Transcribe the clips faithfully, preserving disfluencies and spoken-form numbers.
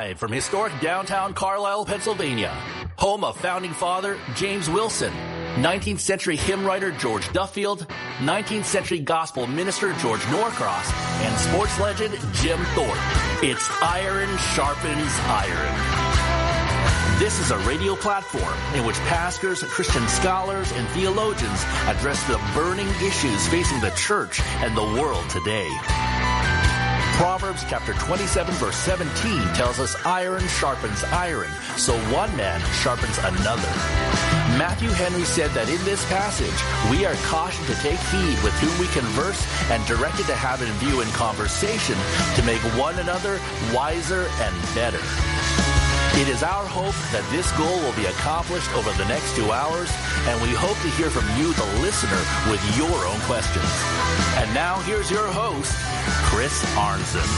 Live from historic downtown Carlisle, Pennsylvania, home of founding father James Wilson, nineteenth century hymn writer George Duffield, nineteenth century gospel minister George Norcross, and sports legend Jim Thorpe. It's Iron Sharpens Iron. This is a radio platform in which pastors, Christian scholars, and theologians address the burning issues facing the church and the world today. Proverbs chapter twenty-seven verse seventeen tells us iron sharpens iron, so one man sharpens another. Matthew Henry said that in this passage, we are cautioned to take heed with whom we converse and directed to have in view in conversation to make one another wiser and better. It is our hope that this goal will be accomplished over the next two hours, and we hope to hear from you, the listener, with your own questions. And now here's your host, Chris Arnzen.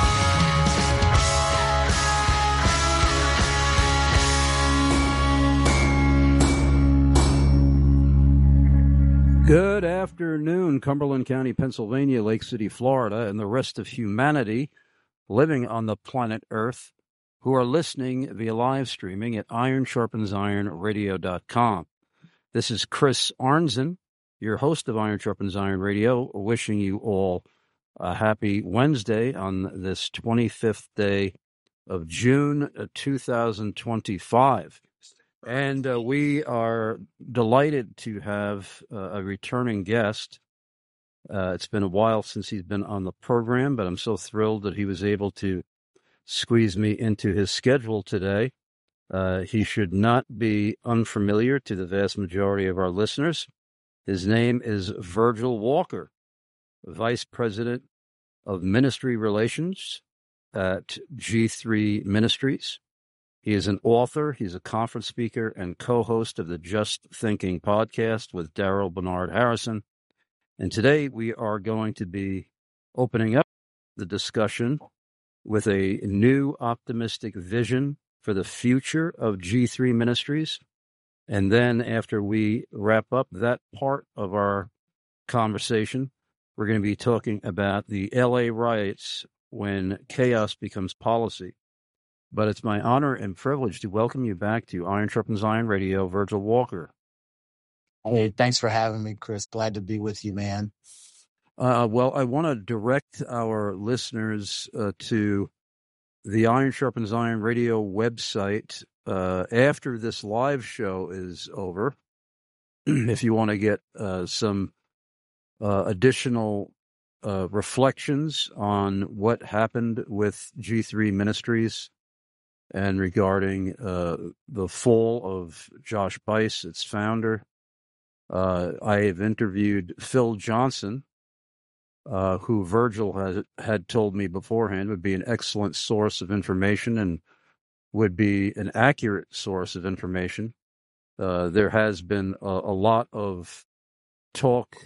Good afternoon, Cumberland County, Pennsylvania, Lake City, Florida, and the rest of humanity living on the planet Earth who are listening via live streaming at iron sharpens iron radio dot com. This is Chris Arnzen, your host of Iron Sharpens Iron Radio, wishing you all a happy Wednesday on this twenty-fifth day of June two thousand twenty-five. And uh, we are delighted to have uh, a returning guest. Uh, it's been a while since he's been on the program, but I'm so thrilled that he was able to squeeze me into his schedule today. Uh, he should not be unfamiliar to the vast majority of our listeners. His name is Virgil Walker, Vice President of Ministry Relations at G three Ministries. He is an author, he's a conference speaker, and co-host of the Just Thinking podcast with Daryl Bernard Harrison. And today we are going to be opening up the discussion with a new optimistic vision for the future of G three Ministries. And then after we wrap up that part of our conversation, we're going to be talking about the L A riots when chaos becomes policy. But it's my honor and privilege to welcome you back to Iron Sharpens Iron Radio, Virgil Walker. Hey, thanks for having me, Chris. Glad to be with you, man. Uh, well, I want to direct our listeners uh, to the Iron Sharpens Iron Radio website uh, after this live show is over. If you want to get uh, some uh, additional uh, reflections on what happened with G three Ministries and regarding uh, the fall of Josh Buice, its founder. Uh, I have interviewed Phil Johnson, Uh, who Virgil had, had told me beforehand would be an excellent source of information and would be an accurate source of information. Uh, there has been a, a lot of talk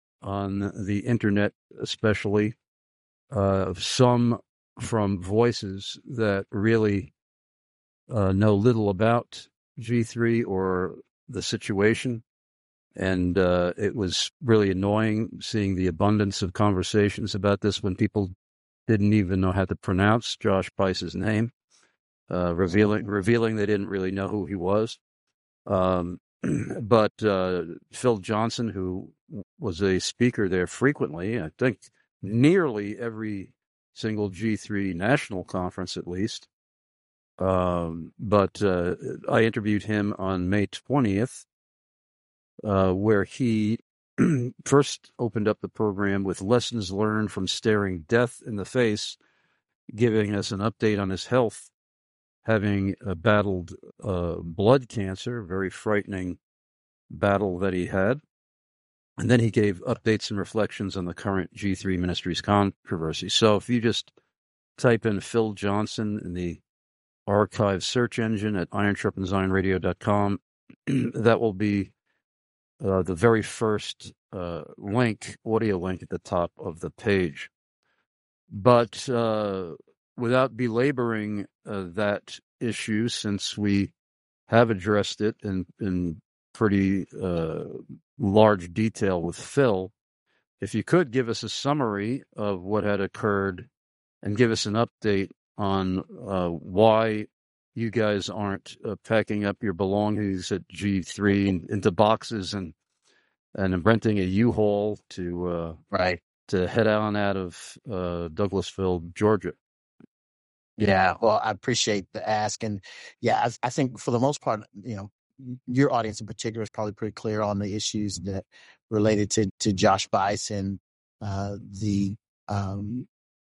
on the internet, especially uh, some from voices that really uh, know little about G three or the situation. And uh, it was really annoying seeing the abundance of conversations about this when people didn't even know how to pronounce Josh Buice's name, uh, revealing revealing they didn't really know who he was. Um, but uh, Phil Johnson, who was a speaker there frequently, I think nearly every single G three national conference at least. Um, but uh, I interviewed him on May twentieth. Uh, where he first opened up the program with lessons learned from staring death in the face, giving us an update on his health, having uh, battled uh, blood cancer, very frightening battle that he had. And then he gave updates and reflections on the current G three Ministries controversy. So if you just type in Phil Johnson in the archive search engine at iron sharpens iron radio dot com, that will be Uh, the very first uh, link, audio link at the top of the page. But uh, without belaboring uh, that issue, since we have addressed it in, in pretty uh, large detail with Phil, if you could give us a summary of what had occurred and give us an update on uh, why you guys aren't uh, packing up your belongings at G three into boxes and and renting a U-Haul to uh, Right. to head on out of uh, Douglasville, Georgia. Yeah. Well, I appreciate the ask. And yeah, I, I think for the most part, you know, your audience in particular is probably pretty clear on the issues that related to, to Josh Buice and uh, the um,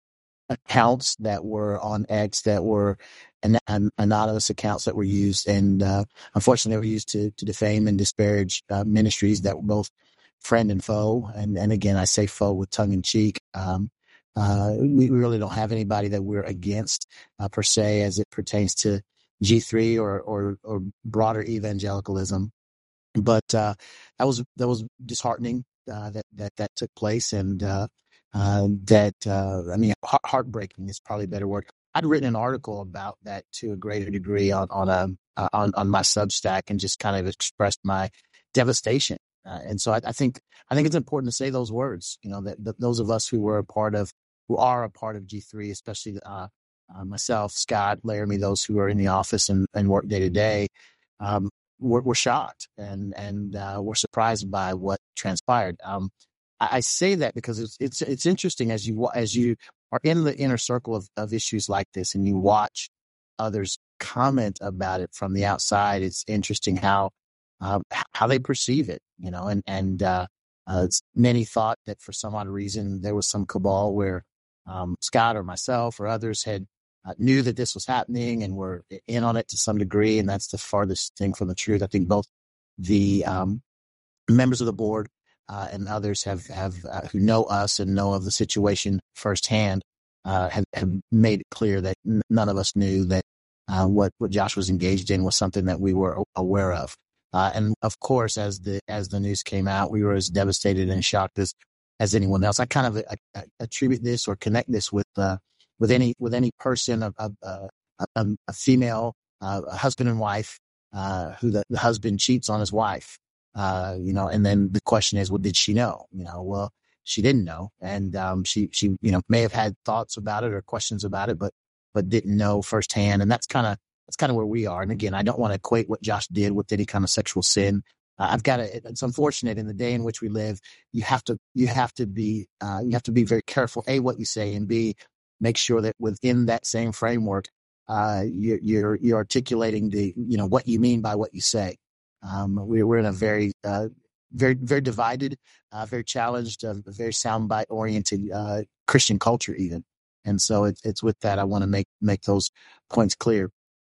accounts that were on X that were an, an anonymous accounts that were used. And uh, unfortunately, they were used to, to defame and disparage uh, ministries that were both friend and foe. And, and again, I say foe with tongue in cheek. Um, uh, we, we really don't have anybody that we're against uh, per se as it pertains to G three or, or, or broader evangelicalism. But uh, that was that was disheartening uh, that that that took place, and uh, uh, that uh, I mean, heart- heartbreaking is probably a better word. I'd written an article about that to a greater degree on on a uh, on on my Substack, and just kind of expressed my devastation. Uh, and so I, I think I think it's important to say those words. You know, that, that those of us who were a part of who are a part of G three, especially uh, uh, myself, Scott, Laramie, those who are in the office and, and work day to day. Um, we're, we're shocked and and uh, we're surprised by what transpired. Um, I, I say that because it's it's it's interesting as you as you are in the inner circle of, of issues like this, and you watch others comment about it from the outside. It's interesting how uh, how they perceive it, you know. And and uh, uh, many thought that for some odd reason there was some cabal where um, Scott or myself or others had. Uh, knew that this was happening and were in on it to some degree, and that's the farthest thing from the truth. I think both the um, members of the board uh, and others have have uh, who know us and know of the situation firsthand uh, have, have made it clear that n- none of us knew that uh, what what Josh was engaged in was something that we were aware of. Uh, and of course, as the as the news came out, we were as devastated and shocked as as anyone else. I kind of uh, uh, attribute this or connect this with. Uh, with any with any person, a, a, a, a female, uh, a husband and wife, uh, who the, the husband cheats on his wife, uh, you know, and then the question is, well, did she know? You know, well, she didn't know, and um, she she you know may have had thoughts about it or questions about it, but but didn't know firsthand, and that's kind of that's kind of where we are. And again, I don't want to equate what Josh did with any kind of sexual sin. Uh, I've got to. It's unfortunate in the day in which we live. You have to you have to be uh, you have to be very careful. A, what you say, and B, make sure that within that same framework, uh, you're, you're, you're articulating the, you know, what you mean by what you say. Um, we're, we're in a very, uh, very, very divided, uh, very challenged, uh, very soundbite oriented, uh, Christian culture even. And so it's, it's with that, I want to make, make those points clear.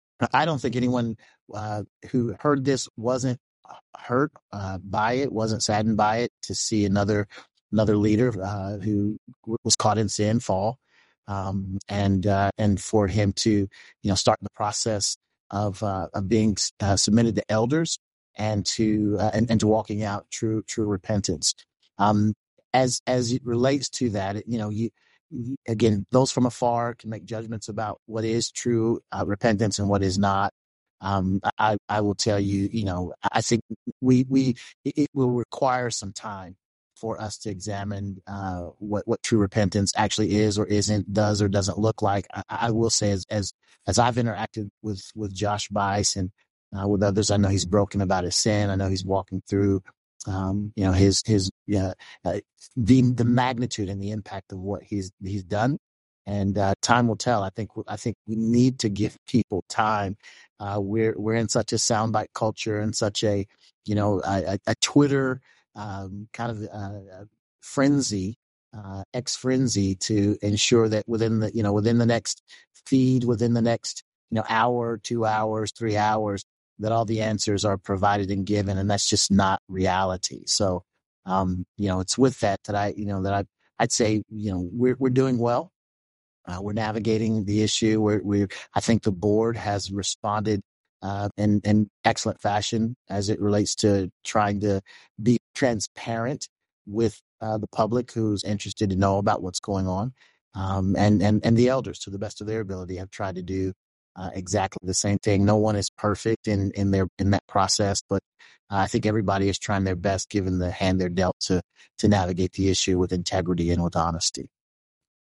I don't think anyone, uh, who heard this wasn't hurt, uh, by it, wasn't saddened by it to see another, another leader, uh, who was caught in sin fall. Um, and uh, and for him to, you know, start the process of uh, of being uh, submitted to elders and to uh, and, and to walking out true true repentance. Um, as as it relates to that, you know, you, you again, those from afar can make judgments about what is true uh, repentance and what is not. Um, I I will tell you, you know, I think we we it, it will require some time for us to examine uh, what what true repentance actually is or isn't, does or doesn't look like. I, I will say, as as as I've interacted with with Josh Buice and uh, with others, I know he's broken about his sin. I know he's walking through, um, you know, his his uh, uh, the the magnitude and the impact of what he's he's done. And uh, time will tell. I think I think we need to give people time. Uh, we're we're in such a soundbite culture and such a, you know, a, a Twitter. Um, kind of uh, frenzy, uh, X frenzy to ensure that within the, you know, within the next feed, within the next, you know, hour, two hours, three hours, that all the answers are provided and given. And that's just not reality. So, um, you know, it's with that that I, you know, that I, I'd say, you know, we're, we're doing well. Uh, we're navigating the issue. We're, we're, I think the board has responded Uh, in, in excellent fashion as it relates to trying to be transparent with uh, the public who's interested to know about what's going on. Um, and, and, and the elders, to the best of their ability, have tried to do uh, exactly the same thing. No one is perfect in, in their in that process, but uh, I think everybody is trying their best, given the hand they're dealt, to to navigate the issue with integrity and with honesty.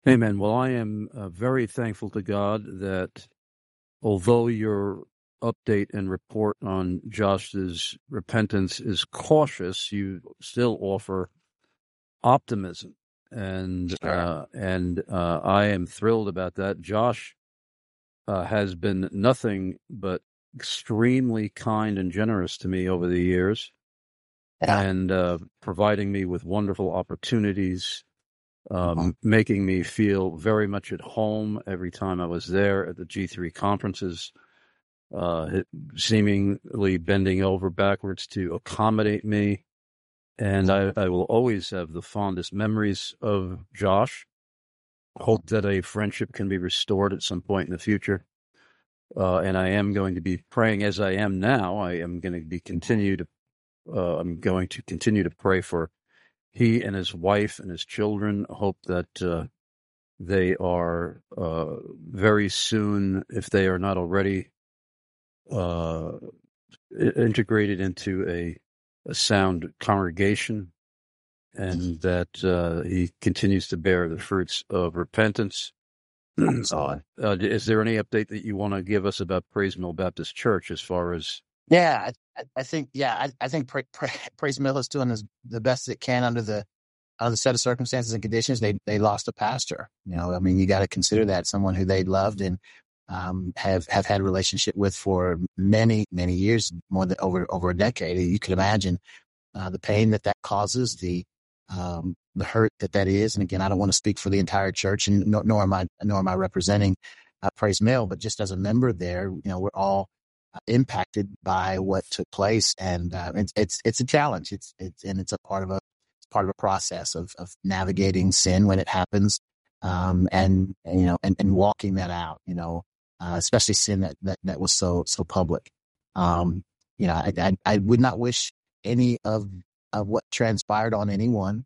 Amen. Well, I am uh, very thankful to God that although your update and report on Josh's repentance is cautious, you still offer optimism. And Sure. uh, and uh, I am thrilled about that. Josh uh, has been nothing but extremely kind and generous to me over the years, Yeah. and uh, providing me with wonderful opportunities, um, Mhm. making me feel very much at home every time I was there at the G three conferences, uh, seemingly bending over backwards to accommodate me. And I, I will always have the fondest memories of Josh. Hope that a friendship can be restored at some point in the future. Uh, and I am going to be praying as I am now. I am going to be continue to, uh, I'm going to continue to pray for he and his wife and his children. Hope that uh, they are uh, very soon, if they are not already, uh, integrated into a, a sound congregation, and that uh, he continues to bear the fruits of repentance. uh, is there any update that you want to give us about Praise Mill Baptist Church as far as? Yeah, I, I think yeah, I, I think pra- pra- Praise Mill is doing as, the best it can under the under the set of circumstances and conditions. They they lost a pastor. You know, I mean, you got to consider that someone who they loved and um, have have had a relationship with for many many years, more than over over a decade. You could imagine uh, the pain that that causes, the um, the hurt that that is. And again, I don't want to speak for the entire church, and nor, nor am I nor am I representing uh, Praise Mill, but just as a member there, you know, we're all uh, impacted by what took place, and uh, it's it's it's a challenge. It's it's and it's a part of a part of a process of of navigating sin when it happens, um, and, and you know, and, and walking that out. You know, uh, especially sin that, that that was so so public. Um, you know, I, I I would not wish any of of what transpired on anyone.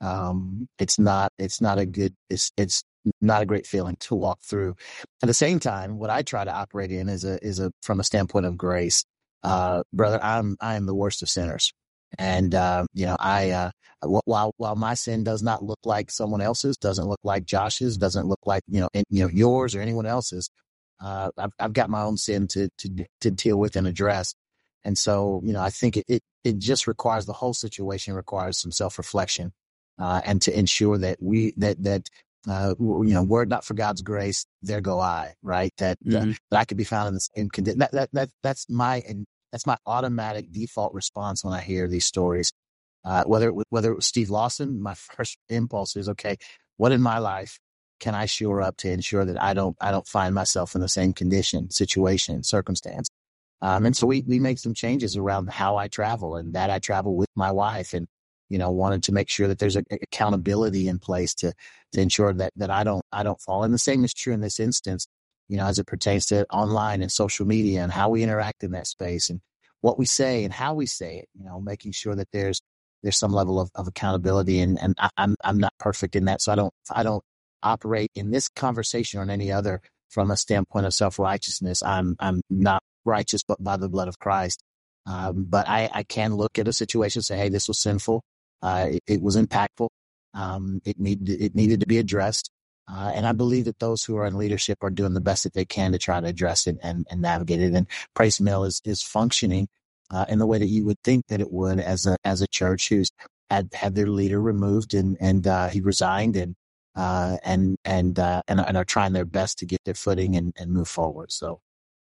Um, it's not it's not a good it's it's not a great feeling to walk through. At the same time, what I try to operate in is a is a from a standpoint of grace. Uh, brother, I'm I am the worst of sinners, and uh, you know I uh, while while my sin does not look like someone else's, doesn't look like Josh's, doesn't look like you know in, you know yours or anyone else's. Uh, I've I've got my own sin to to to deal with and address. And so, you know, I think it, it, it just requires the whole situation requires some self reflection, uh, and to ensure that we, that, that, uh, you know, were it not for God's grace, there go I, right? That, Mm-hmm. uh, that I could be found in the same condition. That, that, that, that's my, and that's my automatic default response when I hear these stories. Uh, whether it was, whether it was Steve Lawson, my first impulse is, okay, what in my life can I shore up to ensure that I don't, I don't find myself in the same condition, situation, circumstance? Um, and so we, we make some changes around how I travel, and that I travel with my wife, and, you know, wanted to make sure that there's a, a accountability in place to, to ensure that, that I don't, I don't fall. And the same is true in this instance, you know, as it pertains to online and social media and how we interact in that space and what we say and how we say it, you know, making sure that there's, there's some level of, of accountability. And, and I, I'm, I'm not perfect in that. So I don't, I don't operate in this conversation or in any other from a standpoint of self-righteousness. I'm, I'm not righteous, but by the blood of Christ. Um, but I, I can look at a situation and say, hey, this was sinful. Uh, it, it was impactful. Um, it needed, it needed to be addressed. Uh, and I believe that those who are in leadership are doing the best that they can to try to address it and, and navigate it. And Praise Mill is, is functioning, uh, in the way that you would think that it would as a, as a church who's had, had their leader removed and, and, uh, he resigned and, uh, and, and, uh, and, and are trying their best to get their footing and, and move forward. So.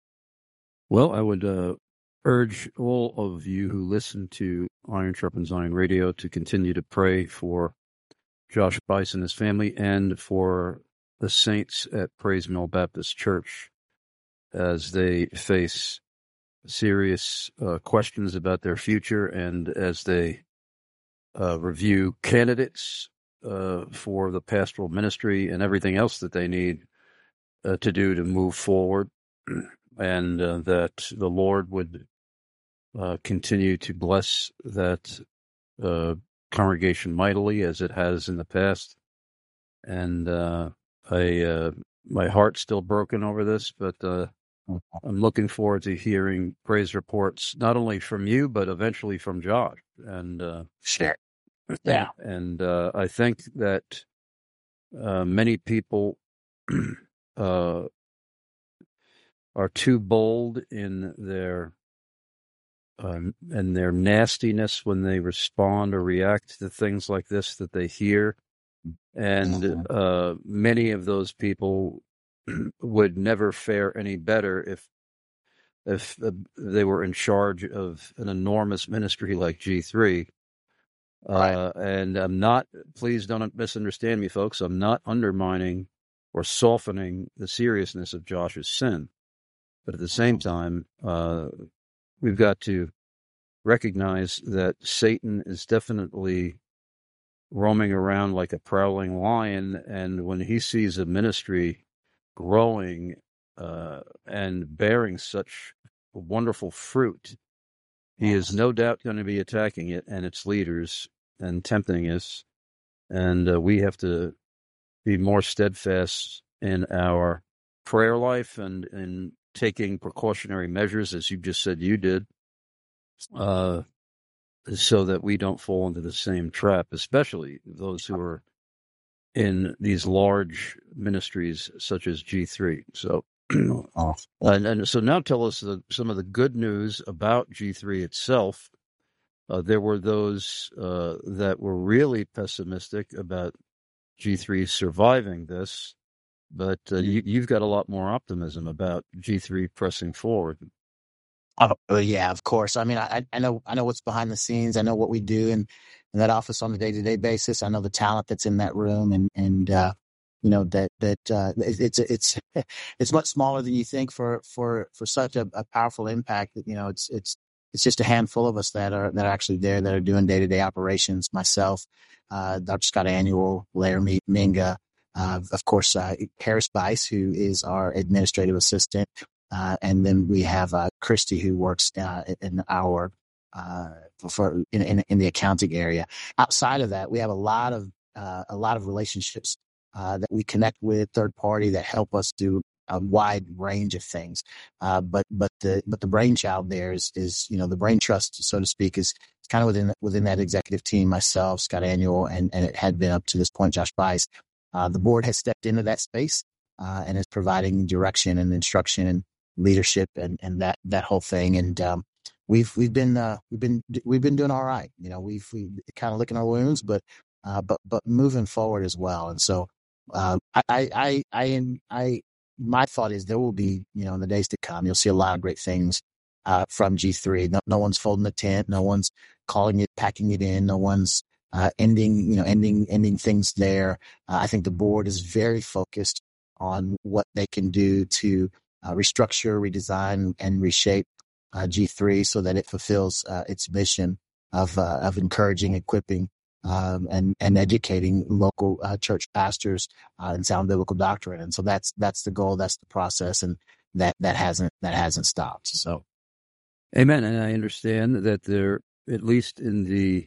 Well, I would uh, urge all of you who listen to Iron Sharpens Iron Radio to continue to pray for Josh Buice and his family and for the saints at Praise Mill Baptist Church as they face serious uh, questions about their future and as they uh, review candidates uh, for the pastoral ministry and everything else that they need uh, to do to move forward. And uh, that the Lord would uh, continue to bless that uh, congregation mightily as it has in the past. And uh, I, uh, my heart's still broken over this, but uh, I'm looking forward to hearing praise reports not only from you, but eventually from Josh. And uh, Sure. Yeah. And uh, I think that uh, many people uh, are too bold in their um, and their nastiness when they respond or react to things like this that they hear. And Mhm. uh, many of those people would never fare any better if if uh, they were in charge of an enormous ministry like G three. Right. Uh, and I'm not, please don't misunderstand me, folks. I'm not undermining or softening the seriousness of Josh's sin. But at the same time, uh, we've got to recognize that Satan is definitely roaming around like a prowling lion. And when he sees a ministry growing uh, and bearing such wonderful fruit, he is no doubt going to be attacking it and its leaders and tempting us. And uh, we have to be more steadfast in our prayer life and in taking precautionary measures, as you just said you did, uh, so that we don't fall into the same trap, especially those who are in these large ministries such as G three. So, Oh. and, and so now tell us the, some of the good news about G three itself. Uh, there were those uh, that were really pessimistic about G three surviving this, but uh, you, you've got a lot more optimism about G three pressing forward. Oh, well, yeah, of course. I mean, I, I know, I know what's behind the scenes. I know what we do in, in that office on a day to day basis. I know the talent that's in that room, and and uh, you know that that uh, it's it's it's much smaller than you think for for for such a, a powerful impact. That you know, it's it's it's just a handful of us that are that are actually there that are doing day to day operations. Myself, uh, Doctor Scott Annual, Laramie Minga, uh, of course, uh, Harris Bice, who is our administrative assistant. Uh, and then we have uh, Christy, who works uh, in our uh, for in, in in the accounting area. Outside of that, we have a lot of uh, a lot of relationships uh, that we connect with third party that help us do a wide range of things. Uh, but but the but the brainchild there is is you know the brain trust, so to speak, is kind of within within that executive team. Myself, Scott Annual, and and it had been up to this point, Josh Bice. Uh, the board has stepped into that space uh, and is providing direction and instruction and leadership and, and that, that whole thing. And, um, we've, we've been, uh, we've been, we've been doing all right. You know, we've, we kind of licking our wounds, but, uh, but, but moving forward as well. And so, uh, I, I, I, I, I, my thought is there will be, you know, in the days to come, you'll see a lot of great things, uh, from G three. No, no one's folding the tent. No one's calling it, packing it in. No one's, uh, ending, you know, ending, ending things there. Uh, I think the board is very focused on what they can do to, Uh, restructure, redesign, and reshape uh, G three so that it fulfills uh, its mission of uh, of encouraging, equipping, um, and and educating local uh, church pastors uh, in sound biblical doctrine. And so that's that's the goal, that's the process, and that that hasn't that hasn't stopped. So, amen. And I understand that there, at least in the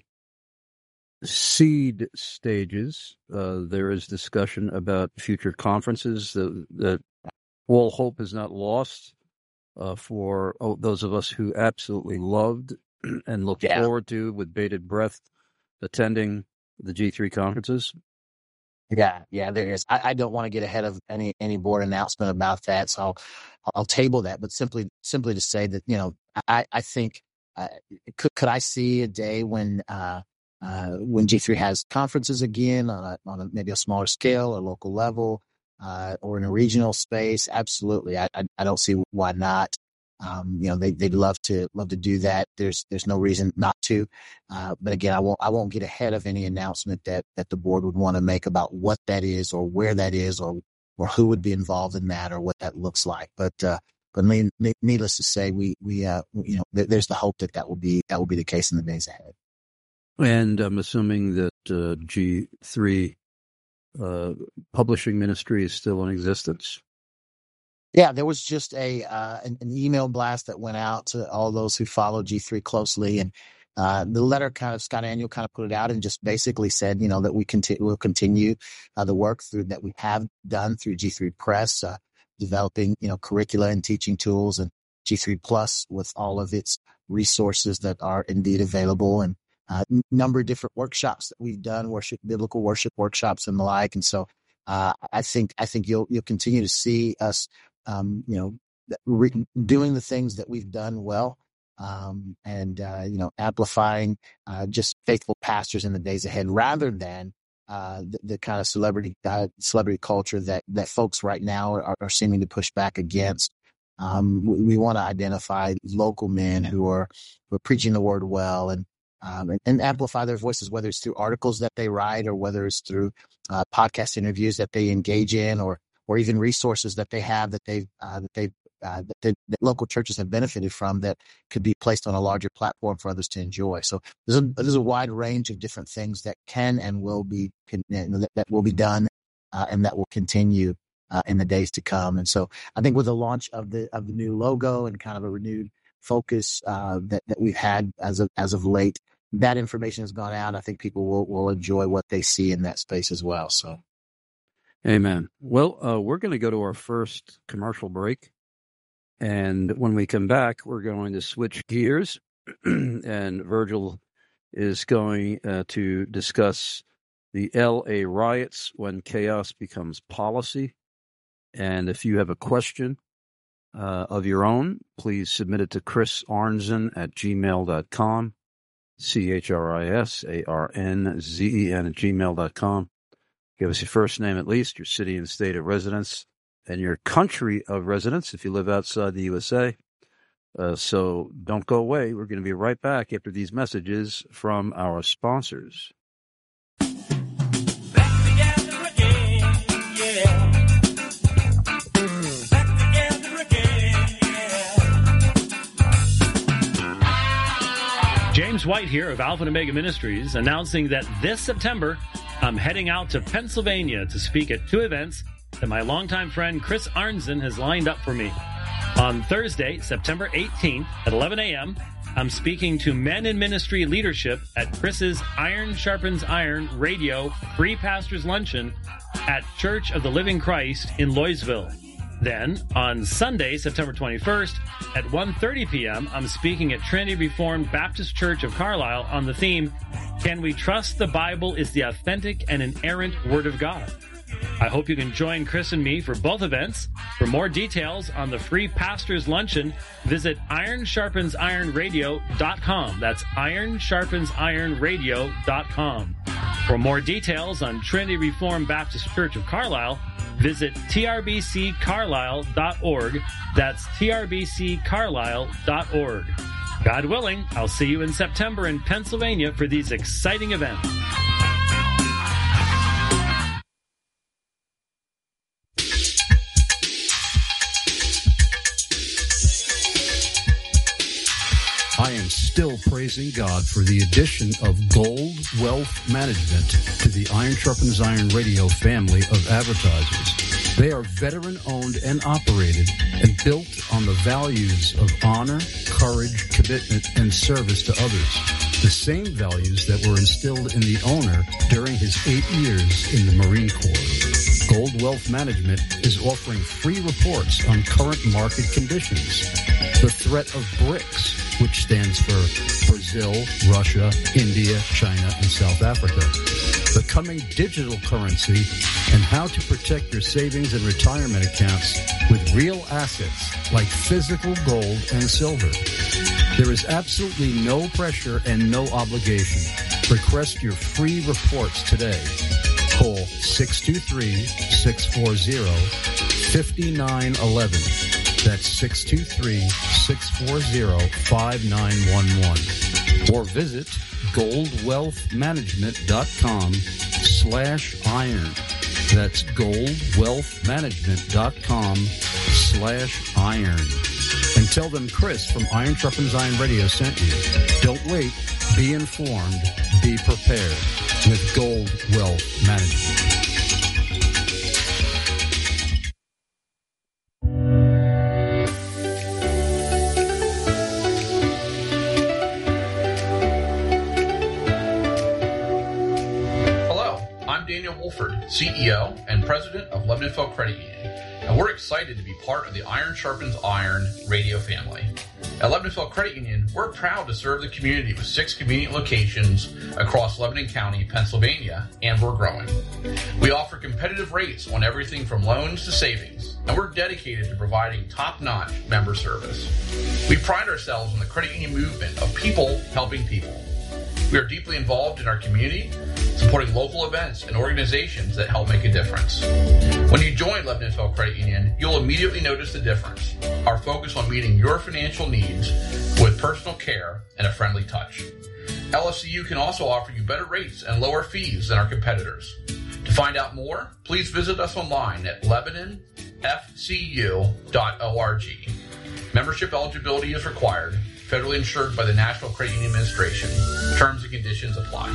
seed stages, uh, there is discussion about future conferences that that. All hope is not lost uh, for oh, those of us who absolutely loved and looked yeah. forward to, with bated breath, attending the G three conferences. Yeah, yeah, there is. I, I don't want to get ahead of any any board announcement about that, so I'll I'll table that. But simply simply to say that you know I I think uh, could could I see a day when uh, uh, when G three has conferences again on a, on a, maybe a smaller scale or local level uh, or in a regional space? Absolutely, I I, I don't see why not. Um, you know, they they'd love to love to do that. There's there's no reason not to. Uh, but again, I won't I won't get ahead of any announcement that that the board would want to make about what that is or where that is or or who would be involved in that or what that looks like. But uh, but needless to say, we we uh, you know there, there's the hope that that will be that will be the case in the days ahead. And I'm assuming that uh, G three uh, publishing ministry is still in existence. Yeah, there was just a uh, an, an email blast that went out to all those who follow G three closely, and uh, the letter kind of Scott Annual kind of put it out and just basically said, you know, that we continue will continue uh, the work through that we have done through G three Press, uh, developing you know curricula and teaching tools, and G three Plus with all of its resources that are indeed available, and a uh, number of different workshops that we've done, worship, biblical worship workshops and the like, and so. uh, I think I think you'll you'll continue to see us, um, you know, re- doing the things that we've done well, um, and uh, you know, amplifying uh, just faithful pastors in the days ahead, rather than uh, the, the kind of celebrity uh, celebrity culture that that folks right now are, are seeming to push back against. Um, we, we want to identify local men who are who are preaching the word well, and Um, and, and amplify their voices, whether it's through articles that they write or whether it's through uh, podcast interviews that they engage in, or or even resources that they have that they uh, that they uh, that, they, that local churches have benefited from that could be placed on a larger platform for others to enjoy. So there's a there's a wide range of different things that can and will be can, that, that will be done uh, and that will continue uh, in the days to come. And so I think with the launch of the of the new logo and kind of a renewed focus uh, that that we've had as of as of late, that information has gone out. I think people will, will enjoy what they see in that space as well. So, amen. Well, uh, we're going to go to our first commercial break. And when we come back, we're going to switch gears. And Virgil is going uh, to discuss the L A riots when chaos becomes policy. And if you have a question uh, of your own, please submit it to Chris Arnzen at gmail dot com. C H R I S A R N Z E N at gmail dot com. Give us your first name at least, your city and state of residence, and your country of residence if you live outside the U S A. Uh, so don't go away. We're going to be right back after these messages from our sponsors. James White here of Alpha and Omega Ministries, announcing that this September, I'm heading out to Pennsylvania to speak at two events that my longtime friend Chris Arnzen has lined up for me. On Thursday, September eighteenth at eleven a.m., I'm speaking to men in ministry leadership at Chris's Iron Sharpens Iron Radio Free Pastors Luncheon at Church of the Living Christ in Louisville. Then, on Sunday, September twenty-first, at one thirty p.m., I'm speaking at Trinity Reformed Baptist Church of Carlisle on the theme, Can We Trust the Bible is the Authentic and Inerrant Word of God? I hope you can join Chris and me for both events. For more details on the Free Pastors Luncheon, visit iron sharpens iron radio dot com. That's iron sharpens iron radio dot com. For more details on Trinity Reformed Baptist Church of Carlisle, visit t r b c carlisle dot org. That's t r b c carlisle dot org. God willing, I'll see you in September in Pennsylvania for these exciting events. I am still praising God for the addition of Gold Wealth Management to the Iron Sharpens Iron Radio family of advertisers. They are veteran-owned and operated and built on the values of honor, courage, commitment, and service to others. The same values that were instilled in the owner during his eight years in the Marine Corps. Gold Wealth Management is offering free reports on current market conditions. The threat of BRICS, which stands for Brazil, Russia, India, China, and South Africa. The coming digital currency and how to protect your savings and retirement accounts with real assets like physical gold and silver. There is absolutely no pressure and no obligation. Request your free reports today. Call six two three, six four zero, five nine one one. That's six two three, six four zero, five nine one one. Or visit goldwealthmanagement.com slash iron. That's goldwealthmanagement.com slash iron. And tell them Chris from Iron Sharpens Iron Radio sent you. Don't wait. Be informed. Be prepared with Gold Wealth Management. C E O and President of Lebanonville Credit Union, and we're excited to be part of the Iron Sharpens Iron radio family. At Lebanonville Credit Union, we're proud to serve the community with six convenient locations across Lebanon County, Pennsylvania, and we're growing. We offer competitive rates on everything from loans to savings, and we're dedicated to providing top-notch member service. We pride ourselves on the credit union movement of people helping people. We are deeply involved in our community, supporting local events and organizations that help make a difference. When you join Lebanonville Credit Union, you'll immediately notice the difference. Our focus on meeting your financial needs with personal care and a friendly touch. L F C U can also offer you better rates and lower fees than our competitors. To find out more, please visit us online at lebanon f c u dot org. Membership eligibility is required. Federally insured by the National Credit Union Administration. Terms and conditions apply.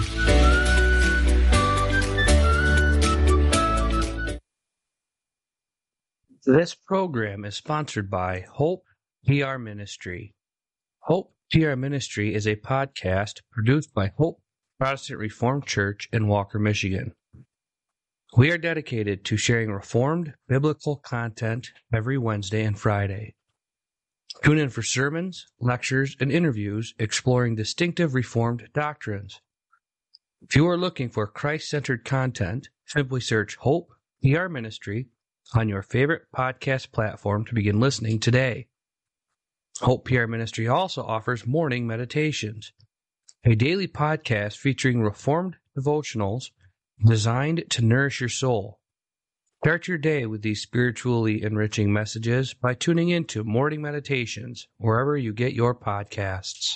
This program is sponsored by Hope P R Ministry. Hope P R Ministry is a podcast produced by Hope Protestant Reformed Church in Walker, Michigan. We are dedicated to sharing Reformed biblical content every Wednesday and Friday. Tune in for sermons, lectures, and interviews exploring distinctive Reformed doctrines. If you are looking for Christ-centered content, simply search Hope P R Ministry on your favorite podcast platform to begin listening today. Hope P R Ministry also offers morning meditations, a daily podcast featuring Reformed devotionals designed to nourish your soul. Start your day with these spiritually enriching messages by tuning into Morning Meditations wherever you get your podcasts.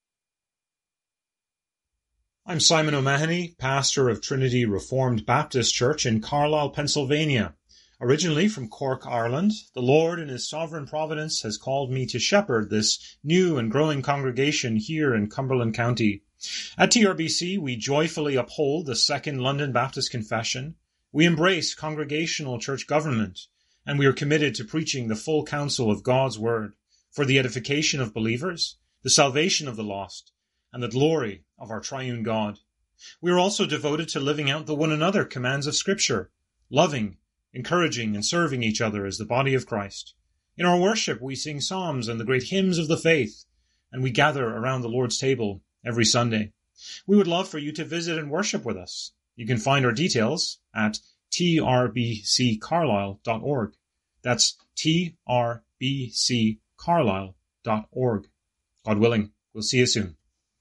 I'm Simon O'Mahony, pastor of Trinity Reformed Baptist Church in Carlisle, Pennsylvania. Originally from Cork, Ireland, the Lord in His sovereign providence has called me to shepherd this new and growing congregation here in Cumberland County. At T R B C, we joyfully uphold the Second London Baptist Confession. We embrace congregational church government, and we are committed to preaching the full counsel of God's Word for the edification of believers, the salvation of the lost, and the glory of our triune God. We are also devoted to living out the one another commands of Scripture, loving, encouraging, and serving each other as the body of Christ. In our worship, we sing psalms and the great hymns of the faith, and we gather around the Lord's table every Sunday. We would love for you to visit and worship with us. You can find our details at t r b c carlisle dot org. That's t r b c carlisle dot org. God willing, we'll see you soon.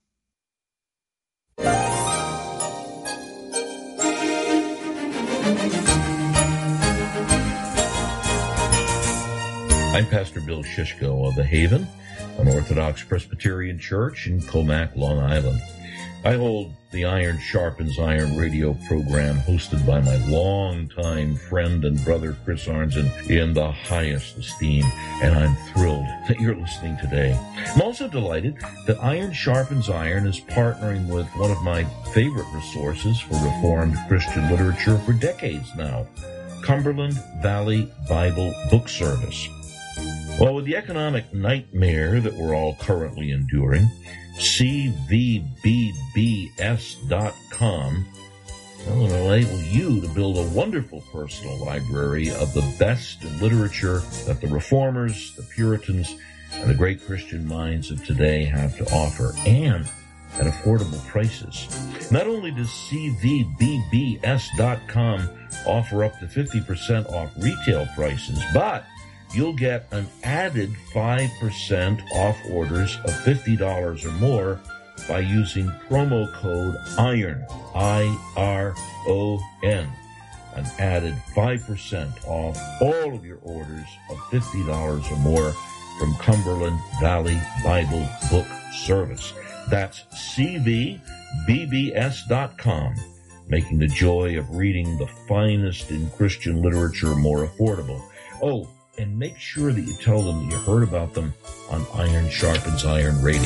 I'm Pastor Bill Shishko of The Haven, an Orthodox Presbyterian church in Comac, Long Island. I hold the Iron Sharpens Iron radio program hosted by my longtime friend and brother Chris Arnzen in the highest esteem, and I'm thrilled that you're listening today. I'm also delighted that Iron Sharpens Iron is partnering with one of my favorite resources for Reformed Christian literature for decades now, Cumberland Valley Bible Book Service. Well, with the economic nightmare that we're all currently enduring, C V B B S dot com will enable you to build a wonderful personal library of the best in literature that the Reformers, the Puritans, and the great Christian minds of today have to offer, and at affordable prices. Not only does C V B B S dot com offer up to fifty percent off retail prices, but you'll get an added five percent off orders of fifty dollars or more by using promo code IRON, I R O N. An added five percent off all of your orders of fifty dollars or more from Cumberland Valley Bible Book Service. That's C V B B S dot com, making the joy of reading the finest in Christian literature more affordable. Oh, and make sure that you tell them that you heard about them on Iron Sharpens Iron Radio.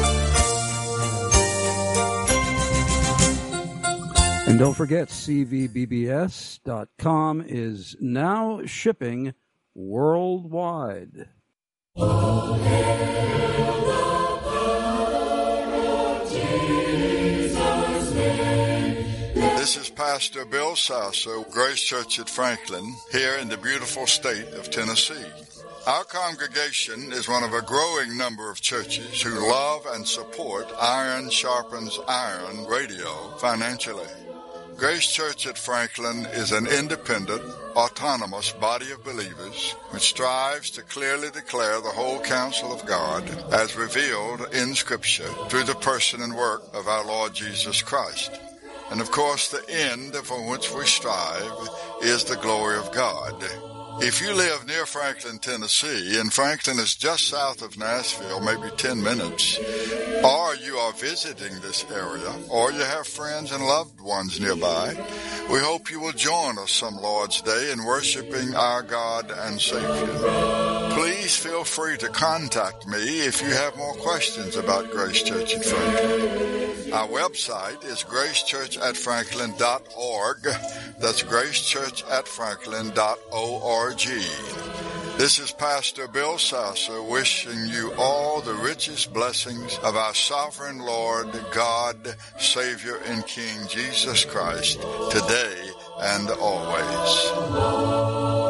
And don't forget, C V B B S dot com is now shipping worldwide. Oh, hail the power of Jesus' name. This is Pastor Bill Sasser, Grace Church at Franklin, here in the beautiful state of Tennessee. Our congregation is one of a growing number of churches who love and support Iron Sharpens Iron radio financially. Grace Church at Franklin is an independent, autonomous body of believers which strives to clearly declare the whole counsel of God as revealed in Scripture through the person and work of our Lord Jesus Christ. And of course, the end for which we strive is the glory of God. If you live near Franklin, Tennessee, and Franklin is just south of Nashville, maybe ten minutes, or you are visiting this area, or you have friends and loved ones nearby, we hope you will join us some Lord's Day in worshiping our God and Savior. Please feel free to contact me if you have more questions about Grace Church at Franklin. Our website is grace church at franklin dot org. That's grace church at franklin dot org. This is Pastor Bill Sasser wishing you all the richest blessings of our sovereign Lord, God, Savior, and King Jesus Christ, today and always.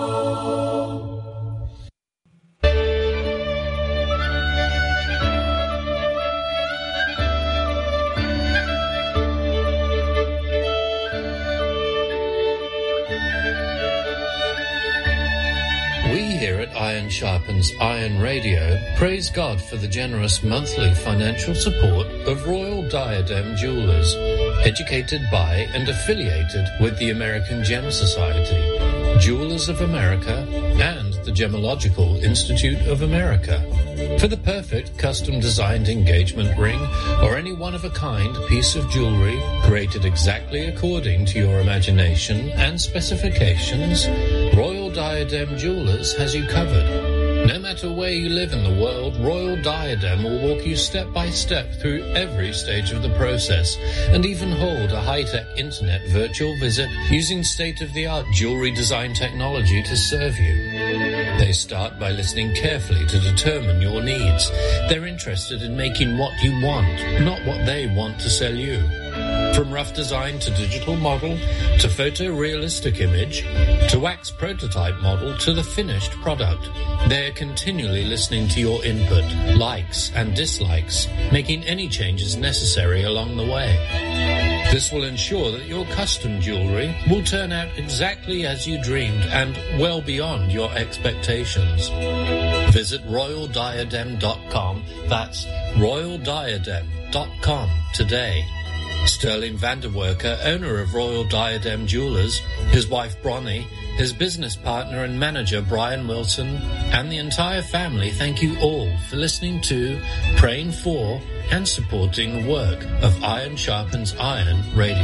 Iron Sharpens Iron Radio praise God for the generous monthly financial support of Royal Diadem Jewelers, educated by and affiliated with the American Gem Society, Jewelers of America, and the Gemological Institute of America. For the perfect custom-designed engagement ring or any one-of-a-kind piece of jewelry created exactly according to your imagination and specifications, Royal Diadem Jewelers has you covered. No matter where you live in the world, Royal Diadem will walk you step by step through every stage of the process and even hold a high-tech internet virtual visit using state-of-the-art jewelry design technology to serve you. They start by listening carefully to determine your needs. They're interested in making what you want, not what they want to sell you. From rough design to digital model, to photorealistic image, to wax prototype model, to the finished product, they're continually listening to your input, likes and dislikes, making any changes necessary along the way. This will ensure that your custom jewelry will turn out exactly as you dreamed and well beyond your expectations. Visit royal diadem dot com. That's royal diadem dot com today. Sterling Vanderwerker, owner of Royal Diadem Jewelers, his wife Bronnie, his business partner and manager Brian Wilson, and the entire family thank you all for listening to, praying for, and supporting the work of Iron Sharpens Iron Radio.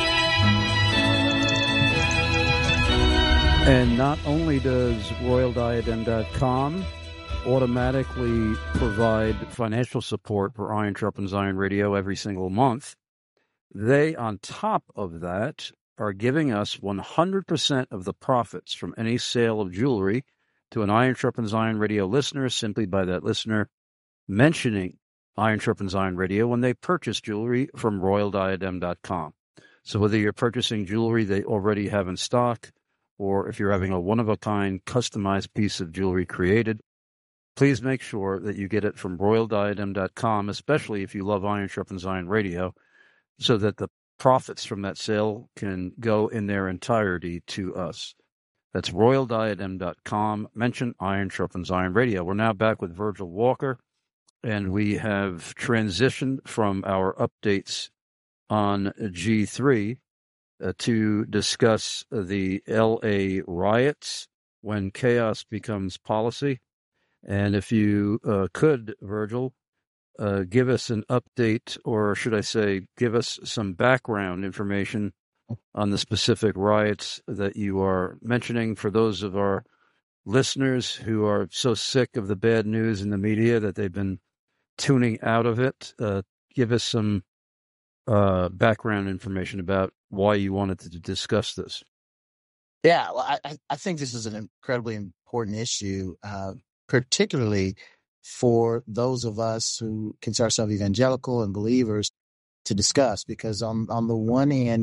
And not only does royal diadem dot com automatically provide financial support for Iron Sharpens Iron Radio every single month, they, on top of that, are giving us one hundred percent of the profits from any sale of jewelry to an Iron Sharpens Iron Radio listener simply by that listener mentioning Iron Sharpens Iron Radio when they purchase jewelry from royal diadem dot com. So whether you're purchasing jewelry they already have in stock, or if you're having a one-of-a-kind customized piece of jewelry created, please make sure that you get it from royal diadem dot com, especially if you love Iron Sharpens Iron Radio, so that the profits from that sale can go in their entirety to us. That's royal diadem dot com. Mention Iron Sharpens Iron Radio. We're now back with Virgil Walker, and we have transitioned from our updates on G three uh, to discuss the L A riots when chaos becomes policy. And if you uh, could, Virgil, Uh, give us an update, or should I say, give us some background information on the specific riots that you are mentioning for those of our listeners who are so sick of the bad news in the media that they've been tuning out of it. Uh, give us some uh, background information about why you wanted to discuss this. Yeah, well, I, I think this is an incredibly important issue, uh, particularly for those of us who consider ourselves evangelical and believers to discuss, because on, on the one hand,